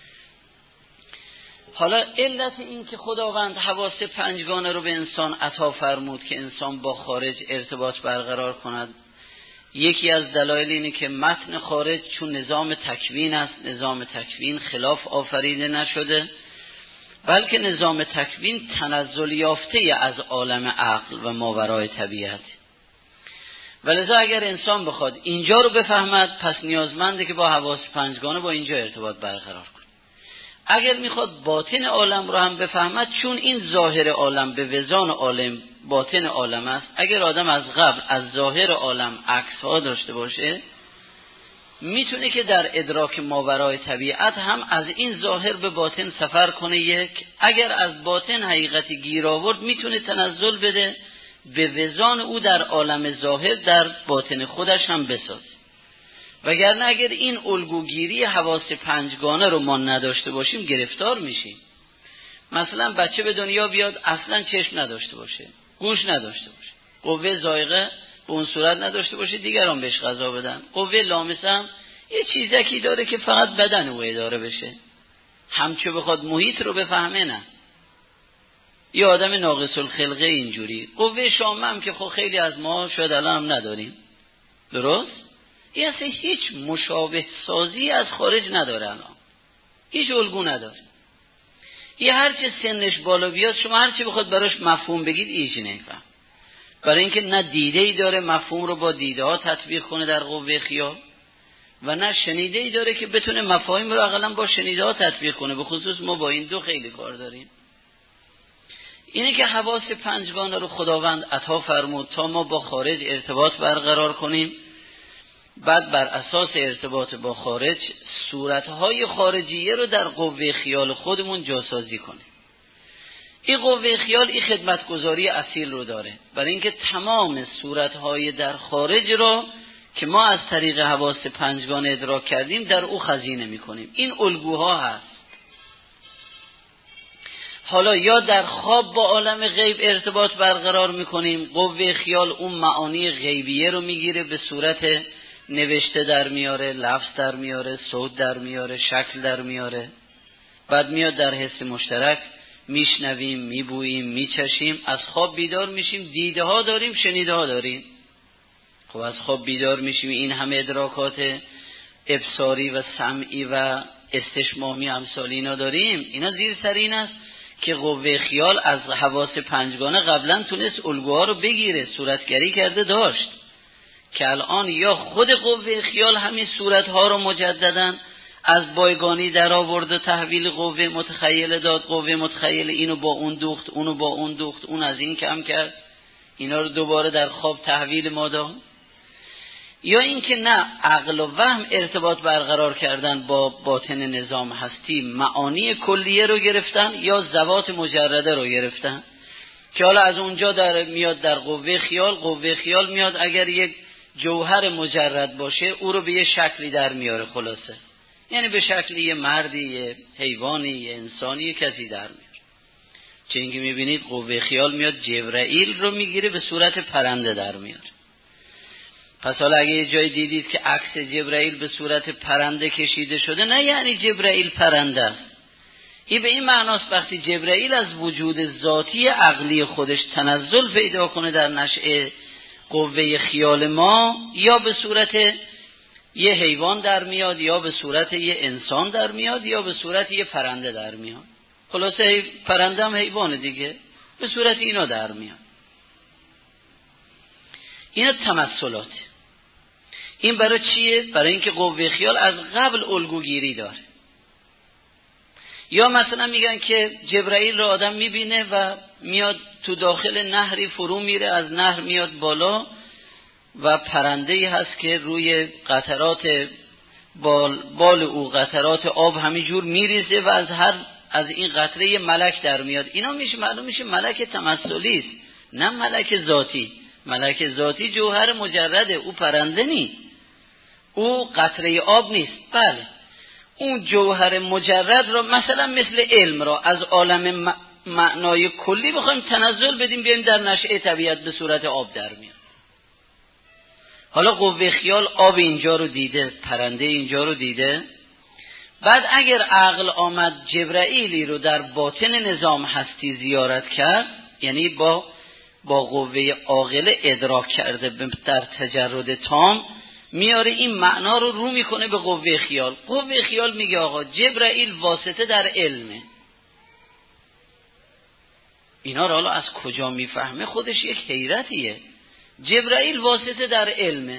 حالا علت این که خداوند حواس پنجگانه رو به انسان عطا فرمود که انسان با خارج ارتباط برقرار کند، یکی از دلایل اینه که متن خارج چون نظام تکوین است، نظام تکوین خلاف آفریده نشده، بلکه نظام تکوین تنزل یافته از عالم عقل و ماورای طبیعت. ولذا اگر انسان بخواد اینجا رو بفهمد، پس نیازمنده که با حواس پنجگانه با اینجا ارتباط برقرار کنه. اگر میخواد باطن عالم رو هم بفهمد، چون این ظاهر عالم به وزان عالم باطن عالم است، اگر آدم از قبل از ظاهر عالم عکس ها داشته باشه، میتونه که در ادراک ماورای طبیعت هم از این ظاهر به باطن سفر کنه. یک، اگر از باطن حقیقتی گیر آورد، میتونه تنزل بده به وزان او در عالم ظاهر در باطن خودش هم بسازه. وگرنه اگر این الگوگیری حواس پنجگانه رو ما نداشته باشیم گرفتار میشیم. مثلا بچه به دنیا بیاد اصلا چشم نداشته باشه، گوش نداشته باشه، قوه ذائقه به اون صورت نداشته باشه دیگران بهش غذا بدن، قوه لامسه هم یه چیزکی داره که فقط بدن او اداره بشه، همچه بخواد محیط رو بفهمه نه. یه آدم ناقص الخلقه اینجوری. قوه شامه هم که خب خیلی از ما شاید الان هم نداریم، درست؟ این اصلا هیچ مشابه سازی از خارج نداره، الان هیچ الگو نداره. یه هرچه سنش بالا بیاد شما هرچه بخواد براش مفهوم بگید ایچی نمیفهم، برای اینکه نه دیده ای داره مفهوم رو با دیده ها تطبیق کنه در قوه خیال، و نه شنیده ای داره که بتونه مفاهیم رو اقلا با شنیده ها تطبیق کنه. به خصوص ما با این دو خیلی کار داریم. اینه که حواس پنجگانه رو خداوند عطا فرمود تا ما با خارج ارتباط برقرار کنیم، بعد بر اساس ارتباط با خارج صورتهای خارجیه رو در قوه خیال خودمون جاسازی کنیم. این قوه خیال این خدمتگزاری اصیل رو داره، برای اینکه تمام صورتهای در خارج رو که ما از طریق حواس پنجگانه ادراک کردیم در او خزینه میکنیم. این الگوها هست. حالا یا در خواب با عالم غیب ارتباط برقرار میکنیم، قوه خیال اون معانی غیبیه رو میگیره، به صورت نوشته در میاره، لفظ در میاره، صوت در میاره، شکل در میاره، بعد میاد در حس مشترک میشنویم، میبوییم، میچشیم. از خواب بیدار میشیم، دیده ها داریم، شنیده ها داریم. خب از خواب بیدار میشیم، این همه ادراکات ابصاری و سمعی و استشمامی امثال اینا داریم. اینا زیر سر این است که قوه خیال از حواس پنجگانه قبلا تونست الگوها رو بگیره، صورتگری کرده داشت، که الان یا خود قوه خیال همین صورتها رو مجدداً از بایگانی در آورد و تحویل قوه متخیل داد. قوه متخیل اینو با اون دوخت، اونو با اون دوخت، اون از این کم کرد، اینا رو دوباره در خواب تحویل ما داد. یا اینکه نه، عقل و وهم ارتباط برقرار کردن با باطن نظام هستی، معانی کلیه رو گرفتن یا ذوات مجرده رو گرفتن، که حالا از اونجا در میاد در قوه خیال. قوه خیال میاد اگر یک جوهر مجرد باشه او رو به یه شکلی در میاره، خلاصه یعنی به شکلی یه مردی، یه حیوانی، یه انسانی، یه کسی در میاره. چه اینکه میبینید قوه خیال میاد جبرائیل رو میگیره به صورت پرنده در میاره. پس حالا اگه یه جای دیدید که عکس جبرائیل به صورت پرنده کشیده شده، نه یعنی جبرائیل پرنده است. این به این معناست وقتی جبرائیل از وجود ذاتی عقلی خودش تنزل پیدا کنه در نشأه قوه خیال ما، یا به صورت یه حیوان در میاد، یا به صورت یه انسان در میاد، یا به صورت یه پرنده در میاد. خلاصه پرنده هم حیوان دیگه، به صورت اینا در میاد. اینا تمثلات. این برای چیه؟ برای اینکه قوه خیال از قبل الگوگیری داره. یا مثلا میگن که جبرائیل رو آدم میبینه و میاد تو داخل نهری فرو میره، از نهر میاد بالا و پرنده‌ای هست که روی قطرات بال او قطرات آب همینجور میریزه و از این قطره یه ملک در میاد. اینا میشه معلوم میشه ملک تمثلی است، نه ملک ذاتی. ملک ذاتی جوهر مجرده، او پرنده نیست، او قطره آب نیست. بله اون جوهر مجرد رو مثلا مثل علم را از عالم معنای کلی بخوایم تنزل بدیم بیایم در نشأه طبیعت به صورت آب در میاد. حالا قوه خیال آب اینجا رو دیده، پرنده اینجا رو دیده، بعد اگر عقل آمد جبرائیلی رو در باطن نظام هستی زیارت کرد، یعنی با قوه عاقله ادراک کرده در تجرد تام، میاره این معنا رو میکنه به قوه خیال. قوه خیال میگه آقا جبرائیل واسطه در علمه. اینا رو حالا از کجا میفهمه؟ خودش یک حیرتیه. جبرائیل واسطه در علمه،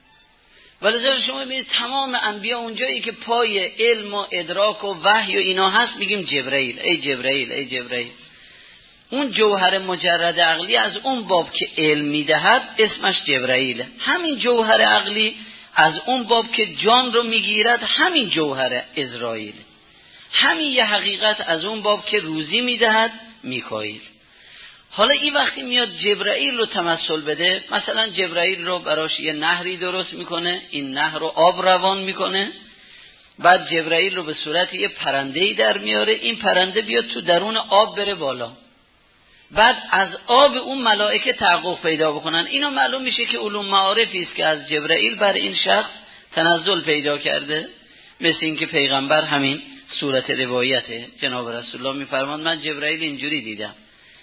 ولذا شما میبینید تمام انبیا اونجایی که پای علم و ادراک و وحی و اینا هست میگیم جبرائیل، ای جبرائیل، ای جبرائیل. اون جوهر مجرد عقلی از اون باب که علم میدهد اسمش جبرائیل. همین جوهر عقلی از اون باب که جان رو میگیرد همین جوهر اسرائیل. همین یه حقیقت از اون باب که روزی میدهد میکائیل. حالا این وقتی میاد جبرائیل رو تمثل بده، مثلا جبرائیل رو براش یه نهری درست میکنه، این نهر رو آب روان میکنه، بعد جبرائیل رو به صورت یه پرنده‌ای در میاره، این پرنده بیاد تو درون آب بره بالا، بعد از آب اون ملائکه تحقق پیدا بکنن. اینا معلوم میشه که علوم معارفی است که از جبرائیل بر این شخص تنزل پیدا کرده. مثل این که پیغمبر همین صورت روایته، جناب رسول الله میفرمان من جبرائیل اینجوری دیدم.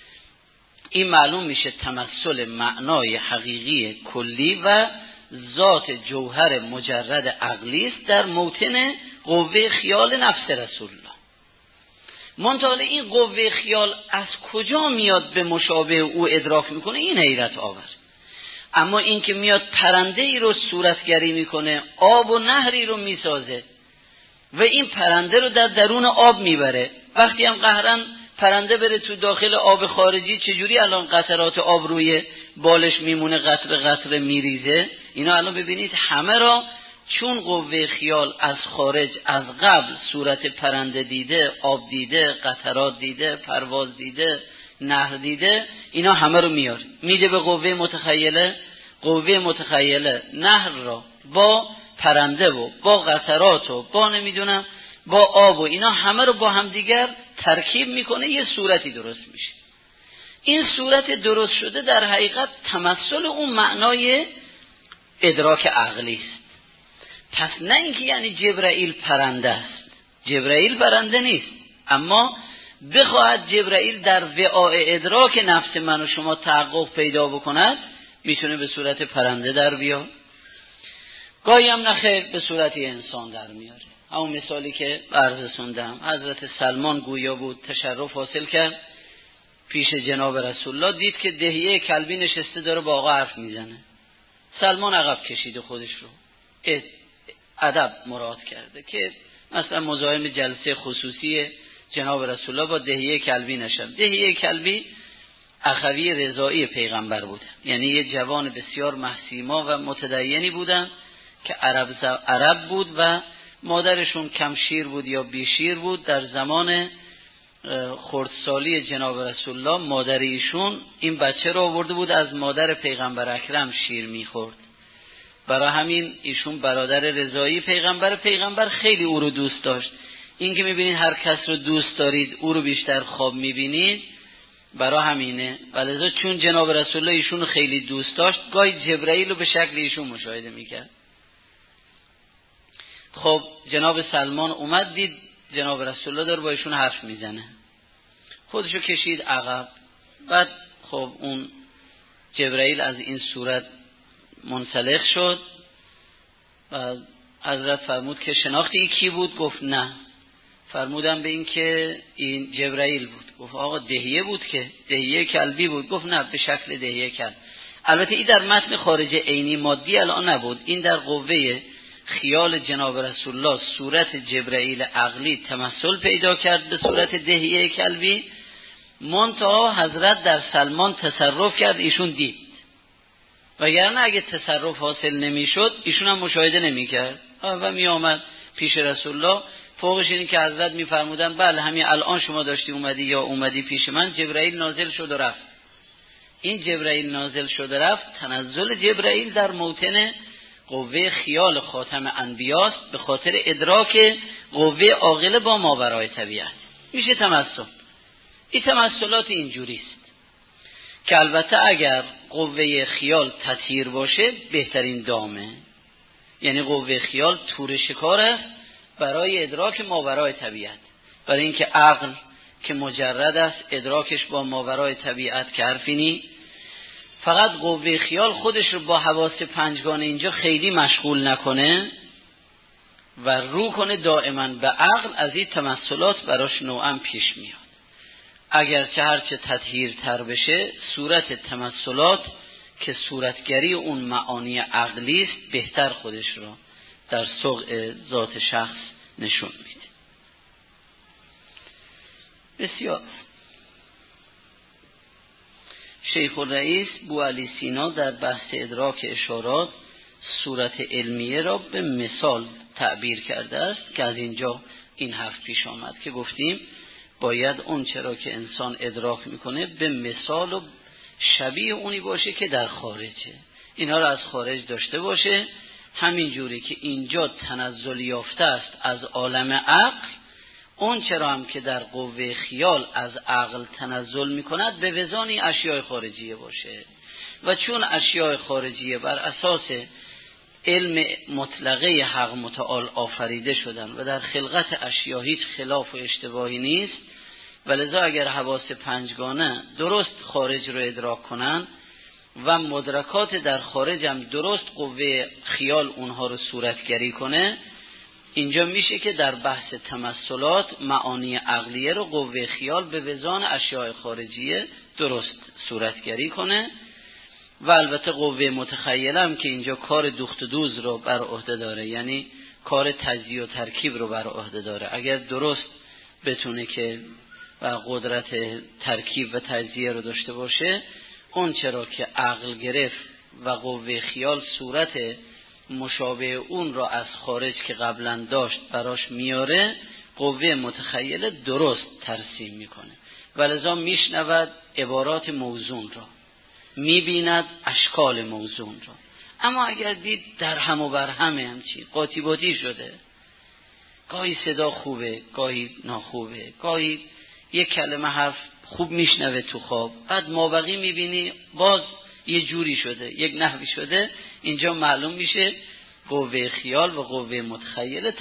این معلوم میشه تمثل معنای حقیقی کلی و ذات جوهر مجرد عقلی است در موطن قوه خیال نفس رسول الله. منتها این قوه خیال از کجا میاد به مشابه او ادراک میکنه؟ این حیرت آور. اما این که میاد پرنده ای رو صورتگری میکنه، آب و نهری رو میسازه و این پرنده رو در درون آب میبره. وقتی هم قهرن پرنده بره تو داخل آب خارجی، چجوری الان قطرات آب روی بالش میمونه، قطره قطره میریزه. اینا الان ببینید همه را چون قوه خیال از خارج از قبل صورت پرنده دیده، آب دیده، قطرات دیده، پرواز دیده، نهر دیده، اینا همه رو میاره میده به قوه متخیله. قوه متخیله نهر را با پرنده و با قطرات و با نمیدونم با آب و اینا همه رو با هم دیگر ترکیب میکنه، یه صورتی درست میشه. این صورت درست شده در حقیقت تمثل اون معنای ادراک عقلی است. پس نه اینکه یعنی جبرائیل پرنده است، جبرائیل پرنده نیست، اما بخواهد جبرائیل در وعاء ادراک نفس من و شما تحقق پیدا بکند، میتونه به صورت پرنده در بیاد، گاهی هم نخیر به صورت انسان در میاره. همون مثالی که عرض سوندم، حضرت سلمان گویا بود تشرف حاصل کرد پیش جناب رسول الله، دید که دهیه کلبی نشسته داره با آقا حرف میزنه. سلمان عقب کشید خودش رو، ادب مراد کرده که مثلا مزاحم جلسه خصوصی جناب رسول الله با دهیه کلبی نشد. دهیه کلبی اخوی رضایی پیغمبر بود، یعنی یه جوان بسیار محسیما و متدینی بودن که عرب بود و مادرشون کم شیر بود یا بی شیر بود. در زمان خردسالی جناب رسول الله مادر ایشون این بچه رو آورده بود از مادر پیغمبر اکرم شیر میخورد، برای همین ایشون برادر رضایی پیغمبر خیلی او رو دوست داشت. این که میبینید هر کس رو دوست دارید او رو بیشتر خواب میبینید، برای همینه. ولذا چون جناب رسول الله ایشون رو خیلی دوست داشت، گاهی جبرائیل رو به شکل ایشون مشاهده میکرد. خب جناب سلمان اومد دید جناب رسول الله داره با ایشون حرف میزنه، خودشو کشید عقب. بعد خب اون جبرائیل از این صورت منسلخ شد و حضرت فرمود که شناختی کی بود؟ گفت نه. فرمودم به این که این جبرائیل بود. گفت آقا دهیه بود که دهیه کلبی بود. گفت نه به شکل دهیه کلب. البته این در متن خارج عینی مادی الان نبود، این در قوه خیال جناب رسول الله صورت جبرائیل عقلی تمثل پیدا کرد به صورت دهیه کلبی، منتها حضرت در سلمان تصرف کرد، ایشون دید. وگرنه اگه تصرف حاصل نمیشد ایشون هم مشاهده نمیکرد و می آمد پیش رسول الله. فوقش اینی که حضرت میفرمودن بله همین الان شما داشتی اومدی یا اومدی پیش من، جبرائیل نازل شد و رفت. این جبرائیل نازل شد و رفت تنزل جبرائیل در موطن قوه خیال خاتم انبیاست، به خاطر ادراک قوه عاقله با ماورای طبیعت میشه تمثل. این تمثلات اینجوریست که البته اگر قوه خیال تطهیر باشه بهترین دامه، یعنی قوه خیال تور شکار است برای ادراک ماورای طبیعت، برای اینکه عقل که مجرد است ادراکش با ماورای طبیعت که حرفی نی، فقط قوه خیال خودش رو با حواس پنجگانه اینجا خیلی مشغول نکنه و رو کنه دائما به عقل، از این تمثلات براش نوعا پیش میاد. اگرچه هرچه تطهیرتر بشه صورت تمثلات که صورتگری اون معانی عقلی است بهتر خودش رو در صقع ذات شخص نشون میده. بسیار. شیخ الرئیس بوعلی سینا در بحث ادراک اشارات صورت علمیه را به مثال تعبیر کرده است که از اینجا این حرف پیش آمد که گفتیم باید اون چرا که انسان ادراک میکنه به مثال و شبیه اونی باشه که در خارجه، اینا را از خارج داشته باشه. همین جوری که اینجا تنزل یافته است از عالم عقل، اون چرا هم که در قوه خیال از عقل تنزل میکند به وزانی اشیاء خارجیه باشه. و چون اشیاء خارجیه بر اساس علم مطلقه حق متعال آفریده شدن و در خلقت اشیاء هیچ خلاف و اشتباهی نیست، ولذا اگر حواس پنجگانه درست خارج رو ادراک کنن و مدرکات در خارج هم درست قوه خیال اونها رو صورتگری کنه، اینجا میشه که در بحث تمثلات معانی عقلیه رو قوه خیال به وزان اشیاء خارجیه درست صورتگری کنه. و البته قوه متخیله هم که اینجا کار دوخت و دوز رو بر عهده داره، یعنی کار تجزیه و ترکیب رو بر عهده داره. اگر درست بتونه که و قدرت ترکیب و تجزیه رو داشته باشه، اون چرا که عقل گرفت و قوه خیال صورت مشابه اون را از خارج که قبلا داشت براش میاره، قوه متخیله درست ترسیم میکنه، ولذا میشنود عبارات موزون را، میبیند اشکال موزون را. اما اگر دید در هم و بر همه همچی قاطی باطی شده، گاهی صدا خوبه گاهی ناخوبه، گاهی یک کلمه حرف خوب میشنوه تو خواب، بعد مابقی میبینی باز یه جوری شده، یک نحوی شده، اینجا معلوم میشه قوه خیال و قوه متخیله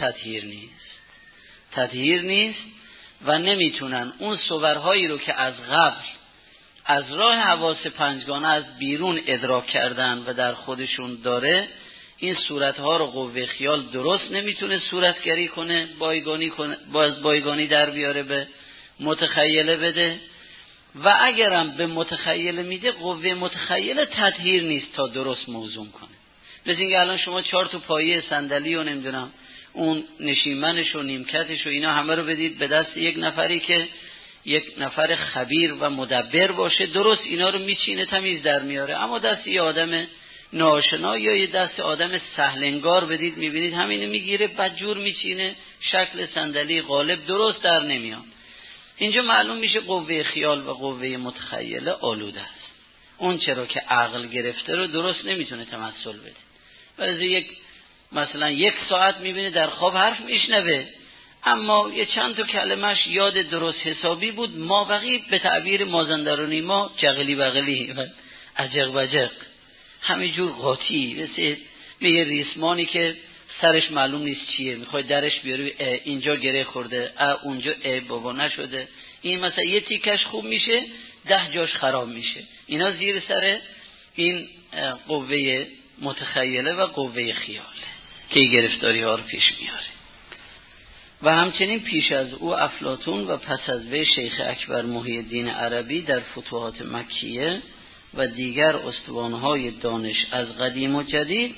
تطهیر نیست و نمیتونن اون صورهایی رو که از قبل از راه حواس پنجگانه از بیرون ادراک کردن و در خودشون داره، این صورتها رو قوه خیال درست نمیتونه صورتگری کنه، بایگانی در بیاره به متخیله بده. و اگرم به متخیله میده، قوه متخیله تطهیر نیست تا درست موزون کنه. مثل اینکه الان شما 4 تا پایه صندلی و نمیدونم اون نشیمنش و نیمکتش و اینا همه رو بدید به دست یک نفری که یک نفر خبیر و مدبر باشه، درست اینا رو میچینه، تمیز در میاره. اما دست یه آدم ناآشنا یا یه دست آدم سهلنگار بدید، میبینید همینو میگیره بدجور میچینه، شکل صندلی غالب درست در نمیاد. اینجا معلوم میشه قوه خیال و قوه متخیله آلوده است. اون چرا که عقل گرفته رو درست نمیتونه تمثل بده. ولی مثلا 1 ساعت میبینه در خواب حرف میشنوه، اما یه چند تا کلمش یاد درست حسابی بود، ما بقی به تعبیر مازندرانی ما جغلی بغلی و عجق بجق، همینجور قاطی، مثل یه ریسمانی که سرش معلوم نیست چیه، میخوای درش بیاری اینجا گره خورده، اونجا بابا نشده، این مثلا یه تیکش خوب میشه 10 جاش خراب میشه. اینا زیر سر این قوه متخیله و قوه خیاله که گرفتاری ها رو پیش میاره. و همچنین پیش از او افلاطون و پس از وی شیخ اکبر محی الدین عربی در فتوحات مکیه و دیگر استوانهای دانش از قدیم و جدید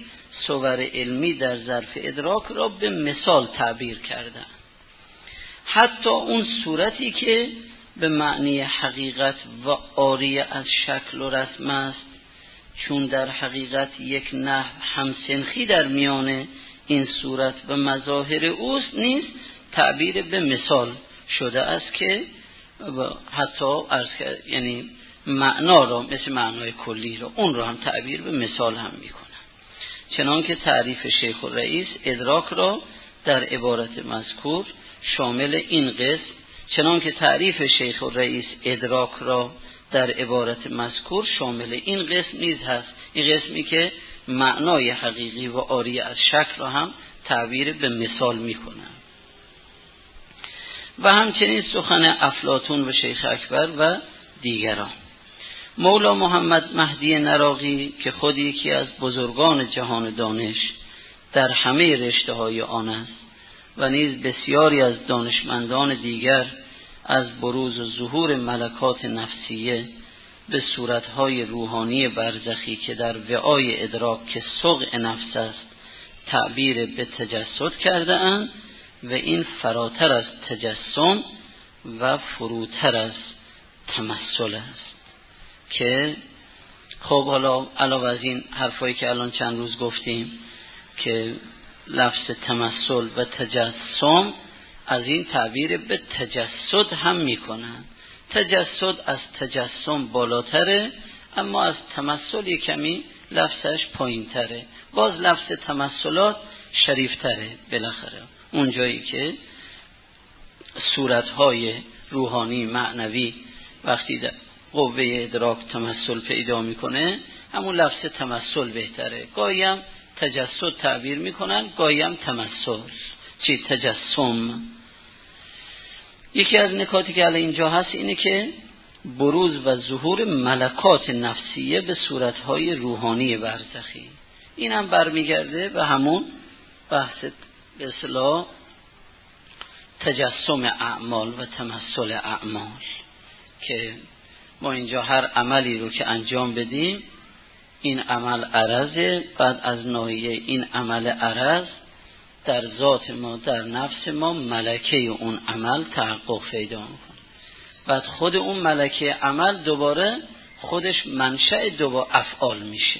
صور علمی در ظرف ادراک را به مثال تعبیر کردن. حتی اون صورتی که به معنی حقیقت و عاری از شکل و رسم است، چون در حقیقت یک نحو همسنخی در میان این صورت و مظاهر اوست، نیز تعبیر به مثال شده است که حتی یعنی معنا را مثل معنای کلی را اون را هم تعبیر به مثال هم میکنه. چنانکه تعریف شیخ الرئیس ادراک را در عبارت مذکور شامل این قسم، چنانکه تعریف شیخ الرئیس ادراک را در عبارت مذکور شامل این قسم نیز هست، این قسمی که معنای حقیقی و عاری از شکل را هم تعبیر به مثال میکنه. و همچنین سخن افلاطون و شیخ اکبر و دیگران. مولا محمد مهدی نراقی که خود یکی از بزرگان جهان دانش در همه رشته های آن است و نیز بسیاری از دانشمندان دیگر از بروز و ظهور ملکات نفسیه به صورتهای روحانی برزخی که در وعای ادراک که سوق نفس است تعبیر به تجسد کرده اند و این فراتر از تجسم و فروتر از تمثل است. که خب حالا علاوه از این حرفایی که الان چند روز گفتیم که لفظ تمثل و تجسم از این تعبیر به تجسد هم میکنن. تجسد از تجسم بالاتره، اما از تمثل یک کمی لفظش پایین تره. باز لفظ تمثلات شریفتره. بالاخره اون جایی که صورتهای روحانی معنوی وقتی در قوه ادراک تمثل پیدا میکنه، همون لفظ تمثل بهتره. گاهی هم تجسد تعبیر میکنن، گاهی هم تمثل تجسم. یکی از نکاتی که الان اینجا هست اینه که بروز و ظهور ملکات نفسیه به صورتهای روحانی برزخی، این هم برمیگرده به همون بحث به اصطلاح تجسم اعمال و تمثل اعمال، که ما اینجا هر عملی رو که انجام بدیم این عمل عرضه، بعد از ناحیه این عمل عرض در ذات ما در نفس ما ملکه اون عمل تحقق پیدا میکنه. بعد خود اون ملکه عمل دوباره خودش منشأ دو افعال میشه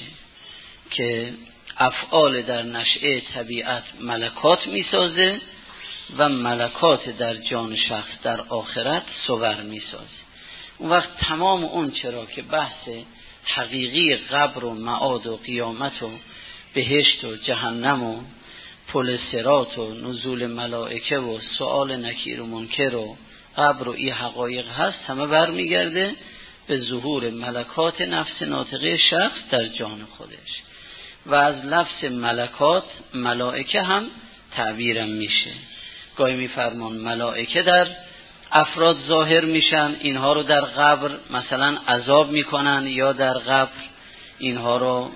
که افعال در نشأه طبیعت ملکات میسازه و ملکات در جان شخص در آخرت صور میسازه. اون وقت تمام اون چرا که بحث حقیقی قبر و معاد و قیامت و بهشت و جهنم و پل صراط و نزول ملائکه و سؤال نکیر و منکر و قبر و این حقایق هست، همه برمیگرده به ظهور ملکات نفس ناطقه شخص در جان خودش. و از لفظ ملکات ملائکه هم تعبیرم میشه. گاهی میفرمان ملائکه در افراد ظاهر میشن، اینها رو در قبر مثلا عذاب میکنن یا در قبر اینها رو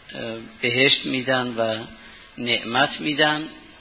بهشت میدن و نعمت میدن.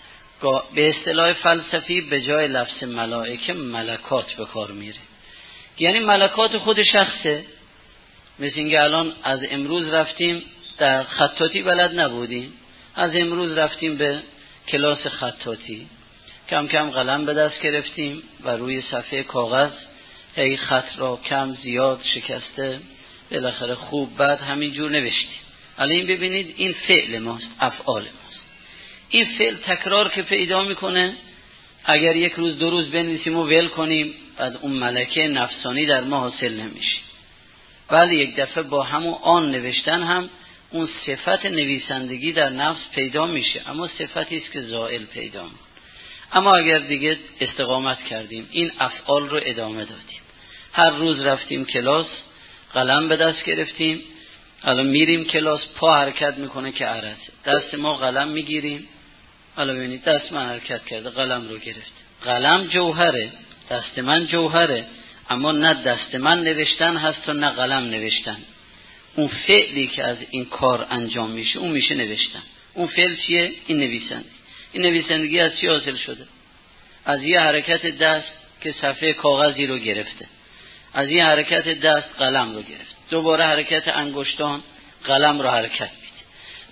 به اصطلاح فلسفی به جای لفظ ملائکه ملکات به کار میره، یعنی ملکات خود شخصه. مثل اینکه الان از امروز رفتیم در خطاطی بلد نبودیم، از امروز رفتیم به کلاس خطاطی، کم کم قلم به دست گرفتیم و روی صفحه کاغذ هی خط را کم زیاد شکسته بالاخره خوب بعد همینجور نوشتیم. الان این ببینید این فعل ماست، افعال ماست. این فعل تکرار که پیدا میکنه، اگر یک روز دو روز بنویسیم و ول کنیم بعد اون ملکه نفسانی در ما حاصل نمیشه. ولی یک دفعه با همون آن نوشتن هم اون صفت نویسندگی در نفس پیدا میشه، اما صفتی است که زائل پیدا میکنه. اما اگر دیگه استقامت کردیم این افعال رو ادامه دادیم، هر روز رفتیم کلاس قلم به دست گرفتیم، الان میریم کلاس پا حرکت میکنه که عرضه، دست ما قلم میگیریم، الان ببینید دست من حرکت کرده قلم رو گرفت. قلم جوهره، دست من جوهره، اما نه دست من نوشتن هست و نه قلم نوشتن. اون فعلی که از این کار انجام میشه اون میشه نوشتن. اون فعل چیه؟ این نویسندگی. این نویسندگی از چی حاصل شده؟ از یه حرکت دست که صفحه کاغذی رو گرفته، از یه حرکت دست قلم رو گرفت، دوباره حرکت انگشتان قلم رو حرکت میده،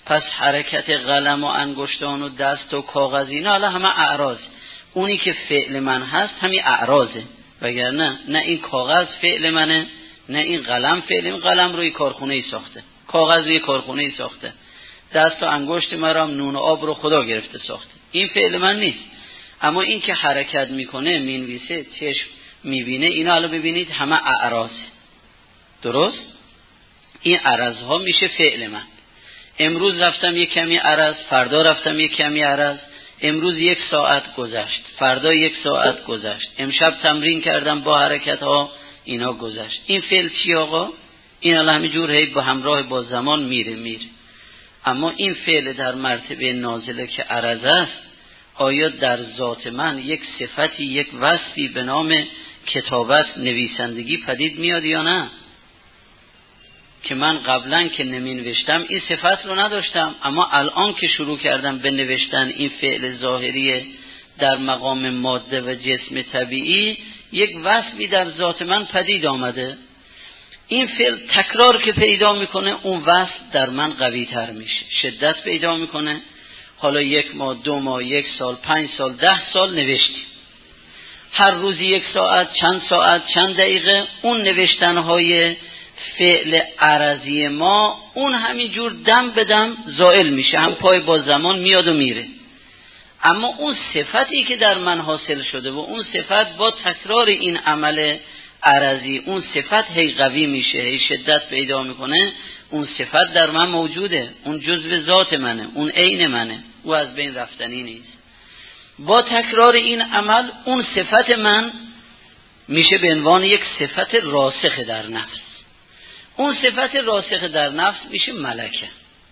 پس حرکت قلم و انگشتان و دست و کاغذ اینا حالا همه اعراض. اونی که فعل من هست همین اعراضه، وگرنه نه این کاغذ فعل منه، نه این قلم فعل. این قلم روی کارخونه ای ساخته، کاغذ روی کارخونه ای ساخته، دست و انگشت مرام نون و آب رو خدا گرفته ساخته. این فعل من نیست. اما این که حرکت میکنه، مینویسه، چشم میبینه، اینا حالا ببینید همه اعراض. درست؟ این عرضها میشه فعل من. امروز رفتم یک کمی عرض، فردا رفتم یک کمی عرض، امروز 1 ساعت گذشت، فردا 1 ساعت گذشت، امشب تمرین کردم با حرکت ها، اینا گذشت. این فعل چی آقا؟ این الان همینجور هی با همراه با زمان میره. اما این فعل در مرتبه نازله که عرض است، آیا در ذات من یک صفتی، یک وصفی به نام کتابت، نویسندگی پدید میاد یا نه؟ که من قبلا که نوشتم این صفت رو نداشتم، اما الان که شروع کردم به نوشتن این فعل ظاهری در مقام ماده و جسم طبیعی، یک وصفی در ذات من پدید آمده. این فعل تکرار که پیدا میکنه، اون وصف در من قوی تر میشه، شدت پیدا میکنه. حالا 1 ماه، 2 ماه، 1 سال، 5 سال، 10 سال نوشتیم، هر روزی 1 ساعت، چند ساعت، چند دقیقه، اون نوشتنهای فعل عرضی ما اون همینجور دم به دم زائل میشه، هم پای با زمان میاد و میره. اما اون صفتی که در من حاصل شده و اون صفت با تکرار این عمل عرضی، اون صفت هی قوی میشه، هی شدت پیدا میکنه. اون صفت در من موجوده، اون جزو ذات منه، اون عین منه، او از بین رفتنی نیست. با تکرار این عمل اون صفت من میشه به عنوان یک صفت راسخ در نفس. اون صفت راسخ در نفس میشه ملکه.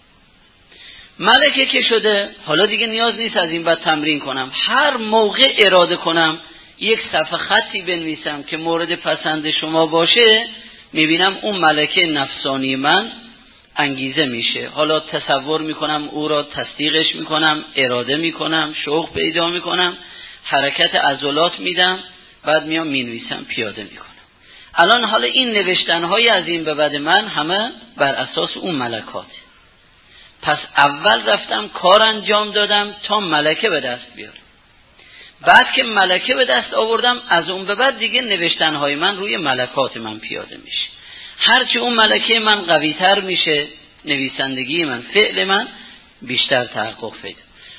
ملکه که شده، حالا دیگه نیاز نیست از این بعد تمرین کنم. هر موقع اراده کنم یک صفحه خطی بنویسم که مورد پسند شما باشه، میبینم اون ملکه نفسانی من انگیزه میشه. حالا تصور میکنم او را، تصدیقش میکنم، اراده میکنم، شوق پیدا میکنم، حرکت عضلات میدم، بعد میام مینویسم، پیاده میکنم. الان حالا این نوشتنهای از این به بعد من همه بر اساس اون ملکات. پس اول رفتم کار انجام دادم تا ملکه به دست بیارم. بعد که ملکه به دست آوردم، از اون به بعد دیگه نوشتنهای من روی ملکات من پیاده میشه. هرچی اون ملکه من قوی تر میشه، نویسندگی من، فعل من بیشتر تحقق پیدا.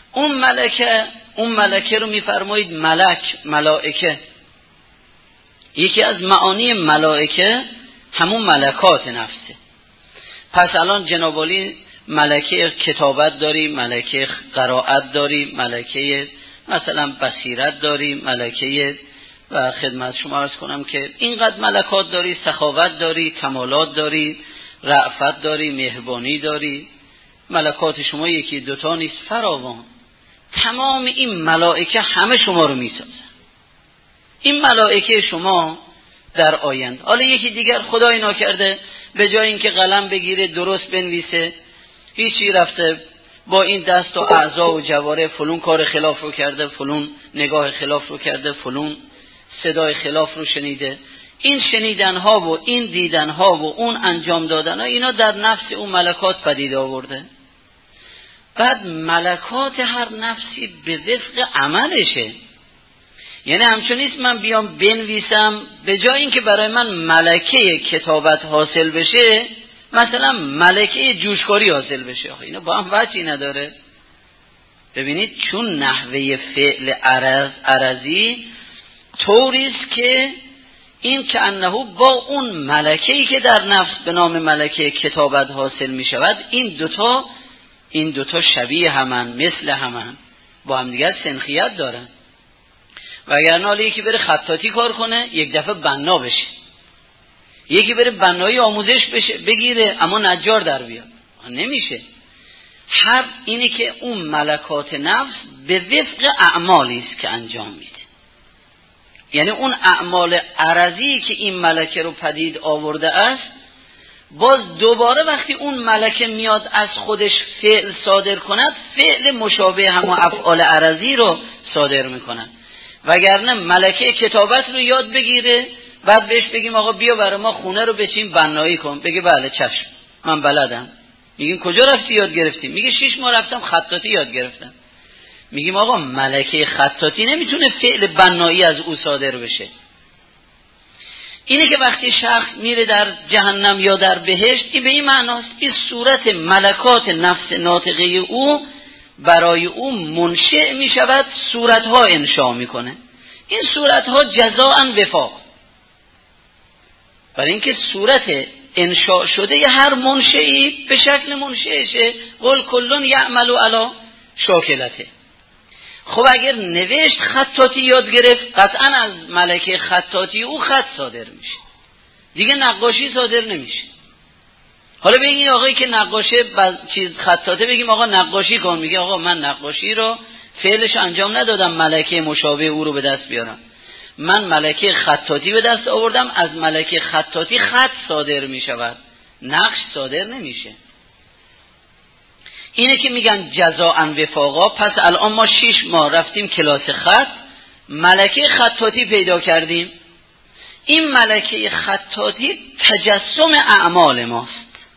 اون ملکه رو میفرمایید ملائکه. یکی از معانی ملائکه همون ملکات نفسه. پس الان جناب عالی ملکه کتابت داریم، ملکه قرائت داریم، ملکه مثلا بصیرت داریم، ملکه و خدمت شما عرض کنم که اینقدر ملکات داری، سخاوت داری، کمالات داری، رأفت داری، مهربانی داری. ملکات شما یکی دوتا نیست، فراوان. تمام این ملائکه همه شما رو میسازن. این ملائکه شما در آینده، حالا یکی دیگر خدای ناکرده به جای اینکه قلم بگیره درست بنویسه، هیچی رفته با این دست و اعضا و جواره فلون کار خلاف رو کرده، فلون نگاه خلاف رو کرده، فلون صدای خلاف رو شنیده. این شنیدنها و این دیدنها و اون انجام دادنها، اینا در نفس اون ملکات پدید آورده. بعد ملکات هر نفسی به وفق عملشه. یعنی همچون نیست من بیام بنویسم به جای اینکه برای من ملکه کتابت حاصل بشه، مثلا ملکه جوشکاری حاصل بشه. اینا با هم وجهی نداره. ببینید چون نحوه فعل عرضی طوریست که این که انه با اون ملکه‌ای که در نفس به نام ملکه کتابت حاصل می شود، این دوتا شبیه همن، مثل همن، با هم دیگر سنخیت دارن. وگرنه حالا یکی بره خطاطی کار کنه یک دفعه بنا بشه، یکی بره بنایی آموزش بگیره اما نجار در بیاد، نمیشه. هر اینی که اون ملکات نفس به وفق اعمالی است که انجام میده. یعنی اون اعمال عرضی که این ملکه رو پدید آورده است، باز دوباره وقتی اون ملکه میاد از خودش فعل صادر کند، فعل مشابه همون افعال عرضی رو صادر میکنن. وگرنه ملکه کتابت رو یاد بگیره، بعد بهش بگیم آقا بیا برای ما خونه رو بچین بنایی کن، بگه بله چشم من بلدم، میگیم کجا رفتی یاد گرفتی؟ میگه 6 ماه رفتم خطاطی یاد گرفتم. میگیم آقا ملکه خطاطی نمیتونه فعل بنایی از او صادر بشه. اینه که وقتی شخص میره در جهنم یا در بهشت، این به این معناست که صورت ملکات نفس ناطقه او برای او منشأ میشود، صورتها انشاء میکنه. این صورتها جزاء وفاق، برای اینکه صورت انشاء شده ی هر منشئی به شکل منشأشه. قل کل یعمل علی شاکلته. خب اگر نوشت خطاطی یاد گرفت، قطعا از ملکه خطاطی او خط صادر میشه، دیگه نقاشی صادر نمیشه. حالا بگیم آقایی که نقاشه چیز خطاطه، بگیم آقا نقاشی کن، میگه آقا من نقاشی رو فعلش انجام ندادم ملکه مشابه او رو به دست بیارم، من ملکه خطاطی به دست آوردم، از ملکه خطاطی خط صادر میشود، نقش صادر نمیشه. اینه که میگن جزاء وفاقا. پس الان ما 6 ماه رفتیم کلاس خط، ملکه خطاطی پیدا کردیم. این ملکه خطاطی تجسم اعمال ماست.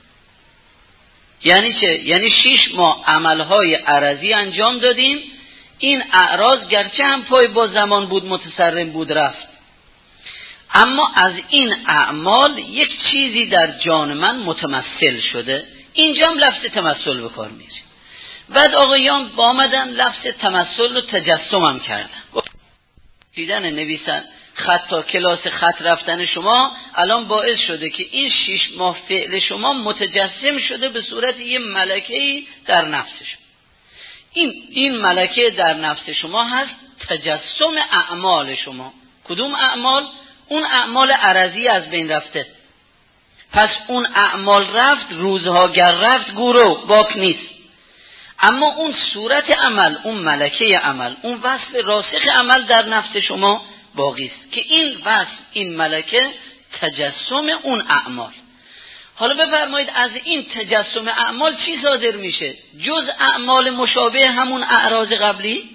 یعنی چه؟ یعنی 6 ماه عملهای عرضی انجام دادیم، این اعراض گرچه هم پای با زمان بود متصرم بود رفت، اما از این اعمال یک چیزی در جان من متمثل شده. اینجا هم لفظ تمثل به کار میره. بعد آقایان با آمدن لفظ تمثل رو تجسم هم کردن. دیدن نویسن خطا کلاس خط رفتن شما الان باعث شده که این 6 ماه فعل شما متجسم شده به صورت یه ملکه‌ای در نفس شما. این ملکه در نفس شما هست تجسم اعمال شما. کدوم اعمال؟ اون اعمال عرضی از بین رفته. پس اون اعمال رفت، روزها گر رفت گورو باک نیست، اما اون صورت عمل، اون ملکه عمل، اون وصف راسخ عمل در نفس شما باقی است که این وصف، این ملکه تجسم اون اعمال. حالا بفرمایید از این تجسم اعمال چی صادر میشه جز اعمال مشابه همون اعراض قبلی؟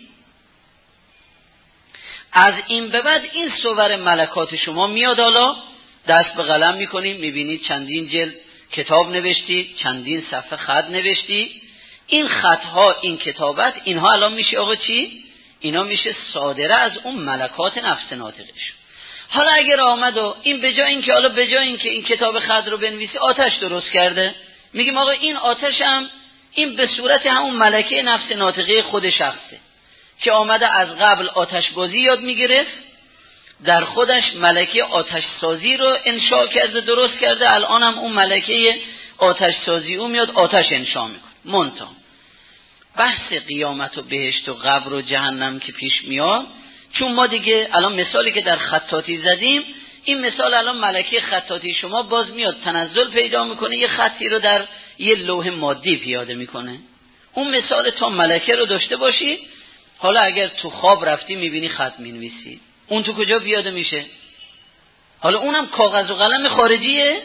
از این به بعد این صور ملکات شما میاد، حالا دست به قلم میکنیم، میبینید چندین جلد کتاب نوشتی، چندین صفحه خط نوشتی. این خطها، این کتابت، اینها الان میشه آقا چی؟ اینا میشه صادره از اون ملکات نفس ناطقش. حالا اگر آمد و این به جای اینکه این کتاب خط رو بنویسی آتش درست کرده، میگیم آقا این آتش هم این به صورت همون ملکه نفس ناطقه خود شخصه که آمده از قبل آتش بازی یاد میگرفت، در خودش ملکه آتش سازی رو انشاء کرده، درست کرده، الان هم اون ملکه آتش سازی او میاد آتش انشاء میکنه. منتها بحث قیامت و بهشت و قبر و جهنم که پیش میاد، چون ما دیگه الان مثالی که در خطاطی زدیم، این مثال الان ملکه خطاطی شما باز میاد تنزل پیدا میکنه، یه خطی رو در یه لوح مادی پیاده میکنه. اون مثال تا ملکه رو داشته باشی، حالا اگر تو خواب رفتی میبینی خط مینویسی، اون تو کجا پیاده میشه؟ حالا اونم کاغذ و قلم خارجیه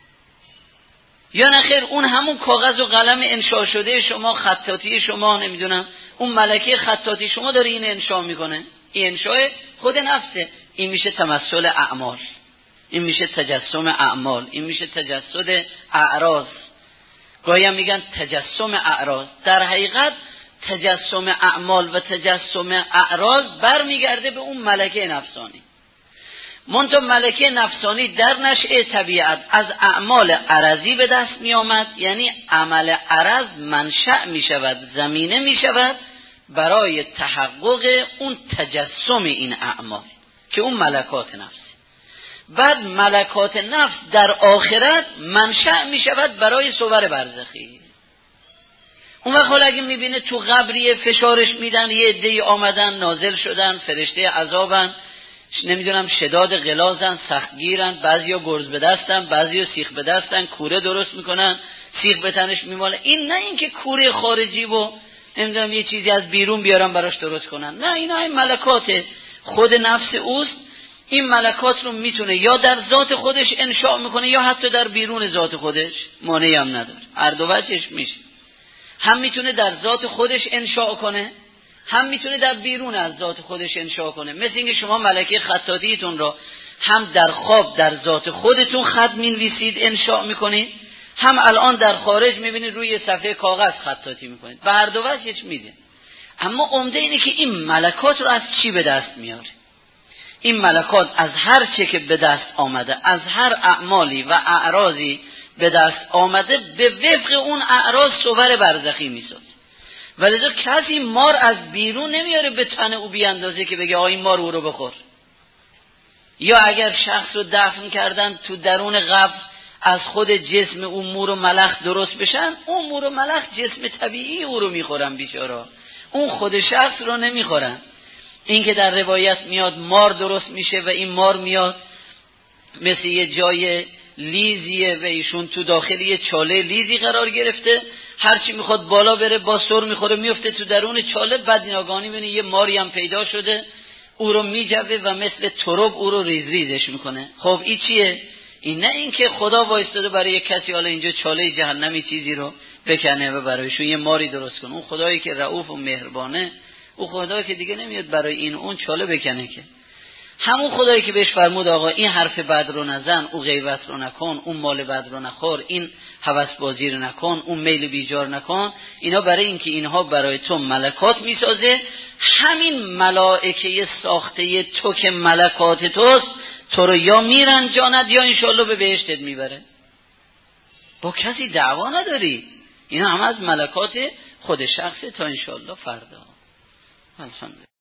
یا نه خیر اون همون کاغذ و قلم انشاء شده شما، خطاطی شما، نمیدونم اون ملکه خطاطی شما داره این انشاء میکنه، این انشاء خود نفسه. این میشه تمثل اعمال، این میشه تجسم اعمال، این میشه تجسد اعراض. گاهی هم میگن تجسم اعراض. در حقیقت تجسم اعمال و تجسم اعراض برمیگرده به اون ملکه نفسانی. منتها ملکه نفسانی در نشأه طبیعت از اعمال عرضی به دست می آمد، یعنی عمل عرض منشأ می شود، زمینه می شود برای تحقق اون تجسم این اعمال که اون ملکات نفس. بعد ملکات نفس در آخرت منشأ می شود برای صور برزخی. اون وقت حالا اگه می بینه تو قبریه فشارش میدن، یه عده‌ای آمدن نازل شدن، فرشته عذابن، نمیدونم شداد غلازن، سختگیرن، بعضیا گرز به دستن، بعضیا سیخ به دستن، کوره درست میکنن، سیخ به تنش میماله. این نه اینکه کوره خارجی و نمیدونم یه چیزی از بیرون بیارن براش درست کنن، نه، اینا این ملکات خود نفس اوست. این ملکات رو میتونه یا در ذات خودش انشاء میکنه یا حتی در بیرون ذات خودش، مانعی هم نداره، هر دو وجهش میشه. هم میتونه در ذات خودش انشاء کنه، هم میتونه در بیرون از ذات خودش انشاء کنه. مثل اینکه شما ملکه خطاطیتون رو هم در خواب در ذات خودتون خط مینویسید انشاء میکنید، هم الان در خارج میبینید روی صفحه کاغذ خطاطی میکنید، به هر دو وجهش میده. اما عمده اینه که این ملکات رو از چی به دست میاره؟ این ملکات از هر چه که به دست آمده، از هر اعمالی و اعراضی به دست آمده، به وفق اون اعراض صور برزخی میسازه. ولذا کسی مار از بیرون نمیاره به تن او بیاندازه که بگه این مار او رو بخور. یا اگر شخص رو دفن کردن تو درون قبر، از خود جسم اون مور و ملخ درست بشن، اون مور و ملخ جسم طبیعی او رو میخورن بیچارا، اون خود شخص رو نمیخورن. این که در روایت میاد مار درست میشه و این مار میاد مثل یه جای لیزیه و ایشون تو داخل یه چاله لیزی قرار گرفته، هرچی میخواد بالا بره با سر میخوره میفته تو درون چاله، بعد ناگهانی میبینی یه ماری هم پیدا شده او رو میجوه و مثل تراب او رو ریز ریزش میکنه. خب این چیه؟ این نه این که خدا وایستاده برای یک کسی حالا اینجا چاله جهنمی چیزی رو بکنه و برایشون یه ماری درست کنه. اون خدایی که رؤوف و مهربانه، اون خدایی که دیگه نمیاد برای این اون چاله بکنه، که همون خدایی که بهش فرمود آقا این حرف بد رو نزن، اون غیبت رو نکن، اون مال بد رو نخور، این هوس بازی رو نکن، اون میل بیجار نکن، اینا برای اینکه اینها برای تو ملکات میسازه. همین ملائکه ساخته تو که ملکات توست، تو رو یا میرنجاند یا انشالله به بهشتت میبره. با کسی دعوا نداری، اینا هم از ملکات خود شخص تا انشالله فردا. الحمدلله.